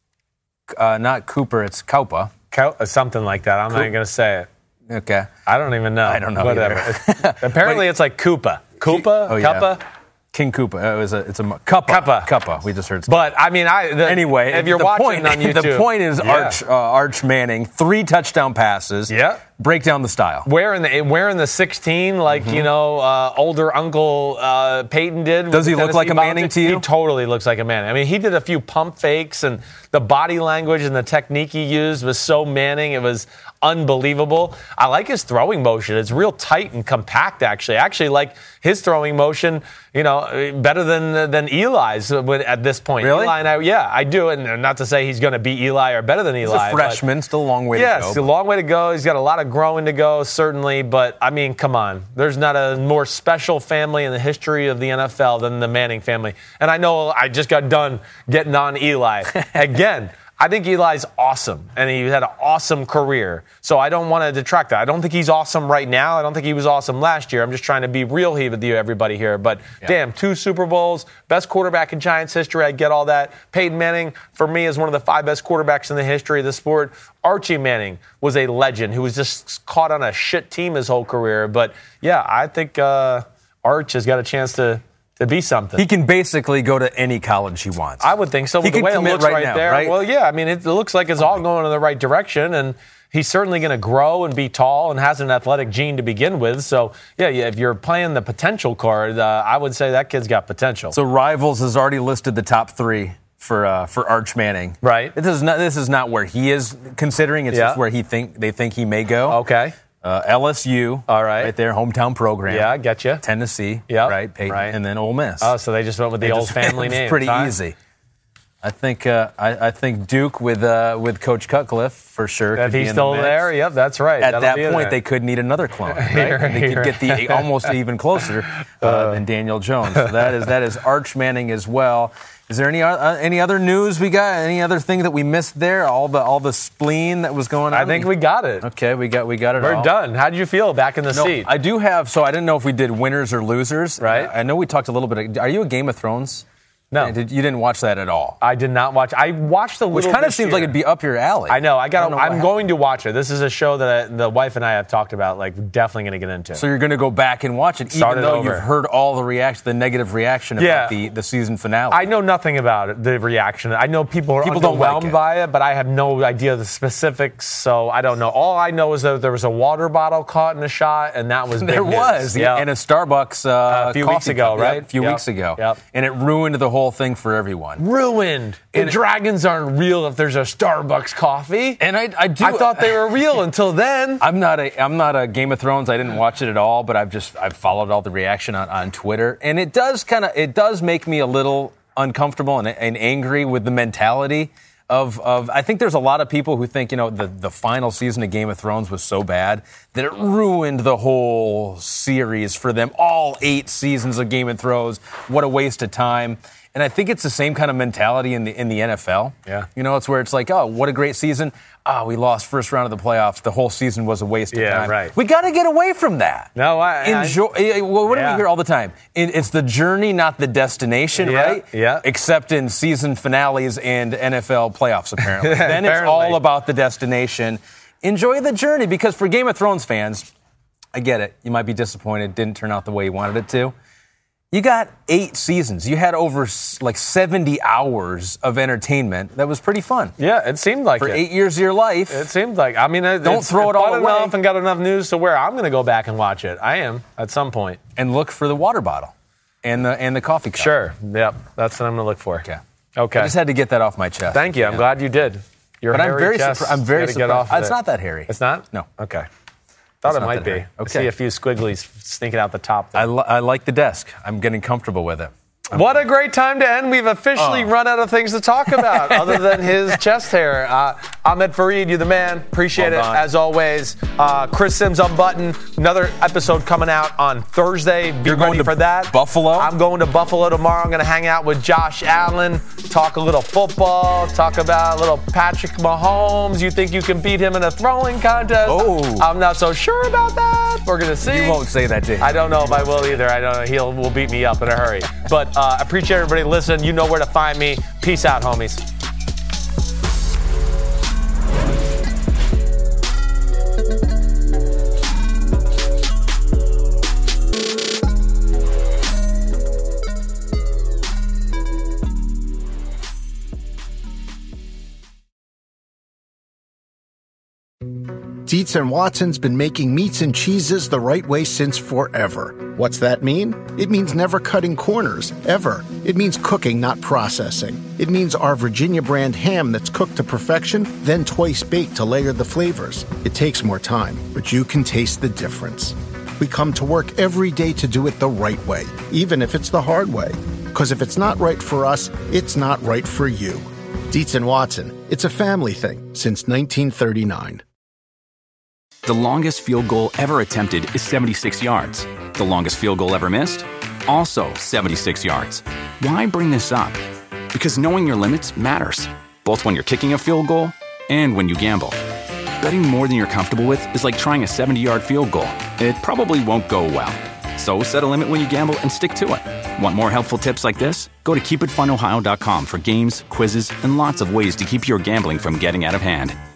Speaker 3: not Cooper, it's Kaupa.
Speaker 4: Something like that. I'm not even going to say it.
Speaker 3: Okay.
Speaker 4: I don't even know.
Speaker 3: I don't know
Speaker 4: Whatever. Apparently, it's like Koopa. Koopa?
Speaker 3: Oh,
Speaker 4: Kappa?
Speaker 3: yeah. King Koopa. It's a Kappa. Kappa. We just heard.
Speaker 4: But I mean,
Speaker 3: anyway,
Speaker 4: if you're watching on YouTube,
Speaker 3: the point is Arch Manning, 3 touchdown passes.
Speaker 4: Yeah.
Speaker 3: Break down the style.
Speaker 4: Wearing the 16 like older Uncle Peyton did.
Speaker 3: Does he look like a Manning to you?
Speaker 4: He totally looks like a Manning. I mean, he did a few pump fakes, and the body language and the technique he used was so Manning. It was unbelievable. I like his throwing motion. It's real tight and compact, actually. I actually like his throwing motion, better than Eli's at this point.
Speaker 3: Really?
Speaker 4: Eli and I do. And not to say he's going to beat Eli or better than Eli.
Speaker 3: He's a freshman, still a long way to go.
Speaker 4: Yes, a long way to go. He's got a lot of growing to go, certainly. But, I mean, come on. There's not a more special family in the history of the NFL than the Manning family. And I know I just got done getting on Eli. Again, I think Eli's awesome, and he had an awesome career. So I don't want to detract that. I don't think he's awesome right now. I don't think he was awesome last year. I'm just trying to be real with you, everybody here. But, damn, 2 Super Bowls, best quarterback in Giants history. I get all that. Peyton Manning, for me, is one of the 5 best quarterbacks in the history of the sport. Archie Manning was a legend who was just caught on a shit team his whole career. But, yeah, I think Arch has got a chance to be something.
Speaker 3: He can basically go to any college he wants.
Speaker 4: I would think so.
Speaker 3: He
Speaker 4: the way it looks right
Speaker 3: now,
Speaker 4: there.
Speaker 3: right?
Speaker 4: Well, yeah. I mean, it looks like it's all going in the right direction, and he's certainly going to grow and be tall and has an athletic gene to begin with. So, yeah, if you're playing the potential card, I would say that kid's got potential.
Speaker 3: So Rivals has already listed the top 3 for Arch Manning.
Speaker 4: Right.
Speaker 3: This is not where he is considering. It's just where they think he may go.
Speaker 4: Okay.
Speaker 3: LSU,
Speaker 4: all right
Speaker 3: there, hometown program.
Speaker 4: Yeah, I get you.
Speaker 3: Tennessee,
Speaker 4: yep.
Speaker 3: right, Peyton,
Speaker 4: right.
Speaker 3: and then Ole Miss.
Speaker 4: Oh, so they just went with the old family name.
Speaker 3: Pretty easy. I think Duke with Coach Cutcliffe for sure.
Speaker 4: If he's still there, yep, that's right.
Speaker 3: At that point, they could need another clone. Right? They could get almost even closer than Daniel Jones. So that is Arch Manning as well. Is there any other news we got? Any other thing that we missed there? All the spleen that was going on?
Speaker 4: I think we got it.
Speaker 3: Okay, we got it.
Speaker 4: We're done. How did you feel back in the seat?
Speaker 3: I do have. So I didn't know if we did winners or losers.
Speaker 4: Right.
Speaker 3: I know we talked a little bit. Are you a Game of Thrones?
Speaker 4: No.
Speaker 3: You didn't watch that at all?
Speaker 4: I did not watch. I watched a little bit.
Speaker 3: Which kind of seems like it'd be up your alley.
Speaker 4: I know. I'm going to watch it. This is a show that the wife and I have talked about, like, definitely going to get into.
Speaker 3: So you're going to go back and watch it, even though you've heard all the negative reaction about the season finale.
Speaker 4: I know nothing about it, the reaction. I know people are overwhelmed by it, but I have no idea the specifics, so I don't know. All I know is that there was a water bottle caught in a shot, and that was big
Speaker 3: There
Speaker 4: news.
Speaker 3: was. Yeah. And a Starbucks
Speaker 4: a few weeks ago, right?
Speaker 3: A few weeks ago.
Speaker 4: Yep.
Speaker 3: And it ruined the whole thing for everyone.
Speaker 4: Ruined. The dragons aren't real if there's a Starbucks coffee.
Speaker 3: And I
Speaker 4: thought they were real until then.
Speaker 3: I'm not a Game of Thrones. I didn't watch it at all, but I've followed all the reaction on Twitter, and it does make me a little uncomfortable and angry with the mentality of I think there's a lot of people who think, the final season of Game of Thrones was so bad that it ruined the whole series for them. All 8 seasons of Game of Thrones. What a waste of time. And I think it's the same kind of mentality in the NFL.
Speaker 4: Yeah.
Speaker 3: It's where it's like, oh, what a great season. We lost first round of the playoffs. The whole season was a waste of time.
Speaker 4: Yeah, right.
Speaker 3: We got to get away from that.
Speaker 4: No,
Speaker 3: enjoy. What do we hear all the time? It's the journey, not the destination, right?
Speaker 4: Yeah.
Speaker 3: Except in season finales and NFL playoffs, apparently. Then it's all about the destination. Enjoy the journey, because for Game of Thrones fans, I get it. You might be disappointed. It didn't turn out the way you wanted it to. You got 8 seasons. You had over like 70 hours of entertainment. That was pretty fun.
Speaker 4: Yeah, it seemed like
Speaker 3: for
Speaker 4: it.
Speaker 3: 8 years of your life.
Speaker 4: It seemed like. I mean,
Speaker 3: don't throw it all away.
Speaker 4: Enough and got enough news to where I'm going to go back and watch it. I am at some point.
Speaker 3: And look for the water bottle and the coffee cup.
Speaker 4: Sure. Yep. That's what I'm going to look for.
Speaker 3: Okay.
Speaker 4: I
Speaker 3: just had to get that off my chest.
Speaker 4: Thank you. I'm glad you did.
Speaker 3: But I'm very surprised. It's not that hairy.
Speaker 4: It's not?
Speaker 3: No.
Speaker 4: Okay. Thought it might be.
Speaker 3: Okay.
Speaker 4: I see a few squigglies sneaking out the top there.
Speaker 3: I like the desk. I'm getting comfortable with it.
Speaker 4: What a great time to end. We've officially run out of things to talk about other than his chest hair. Ahmed Fareed, you the man. Appreciate it, as always. Chris Sims Unbuttoned. Another episode coming out on Thursday. You're ready for that.
Speaker 3: Buffalo?
Speaker 4: I'm going to Buffalo tomorrow. I'm going to hang out with Josh Allen, talk a little football, talk about a little Patrick Mahomes. You think you can beat him in a throwing contest?
Speaker 3: Oh.
Speaker 4: I'm not so sure about that. We're going to see.
Speaker 3: You won't say that, Jay.
Speaker 4: I don't know if I will either. I don't know. Will beat me up in a hurry. But appreciate everybody listening. You know where to find me. Peace out, homies.
Speaker 1: Dietz & Watson's been making meats and cheeses the right way since forever. What's that mean? It means never cutting corners, ever. It means cooking, not processing. It means our Virginia brand ham that's cooked to perfection, then twice baked to layer the flavors. It takes more time, but you can taste the difference. We come to work every day to do it the right way, even if it's the hard way. Because if it's not right for us, it's not right for you. Dietz & Watson, it's a family thing since 1939.
Speaker 6: The longest field goal ever attempted is 76 yards. The longest field goal ever missed? Also 76 yards. Why bring this up? Because knowing your limits matters, both when you're kicking a field goal and when you gamble. Betting more than you're comfortable with is like trying a 70-yard field goal. It probably won't go well. So set a limit when you gamble and stick to it. Want more helpful tips like this? Go to keepitfunohio.com for games, quizzes, and lots of ways to keep your gambling from getting out of hand.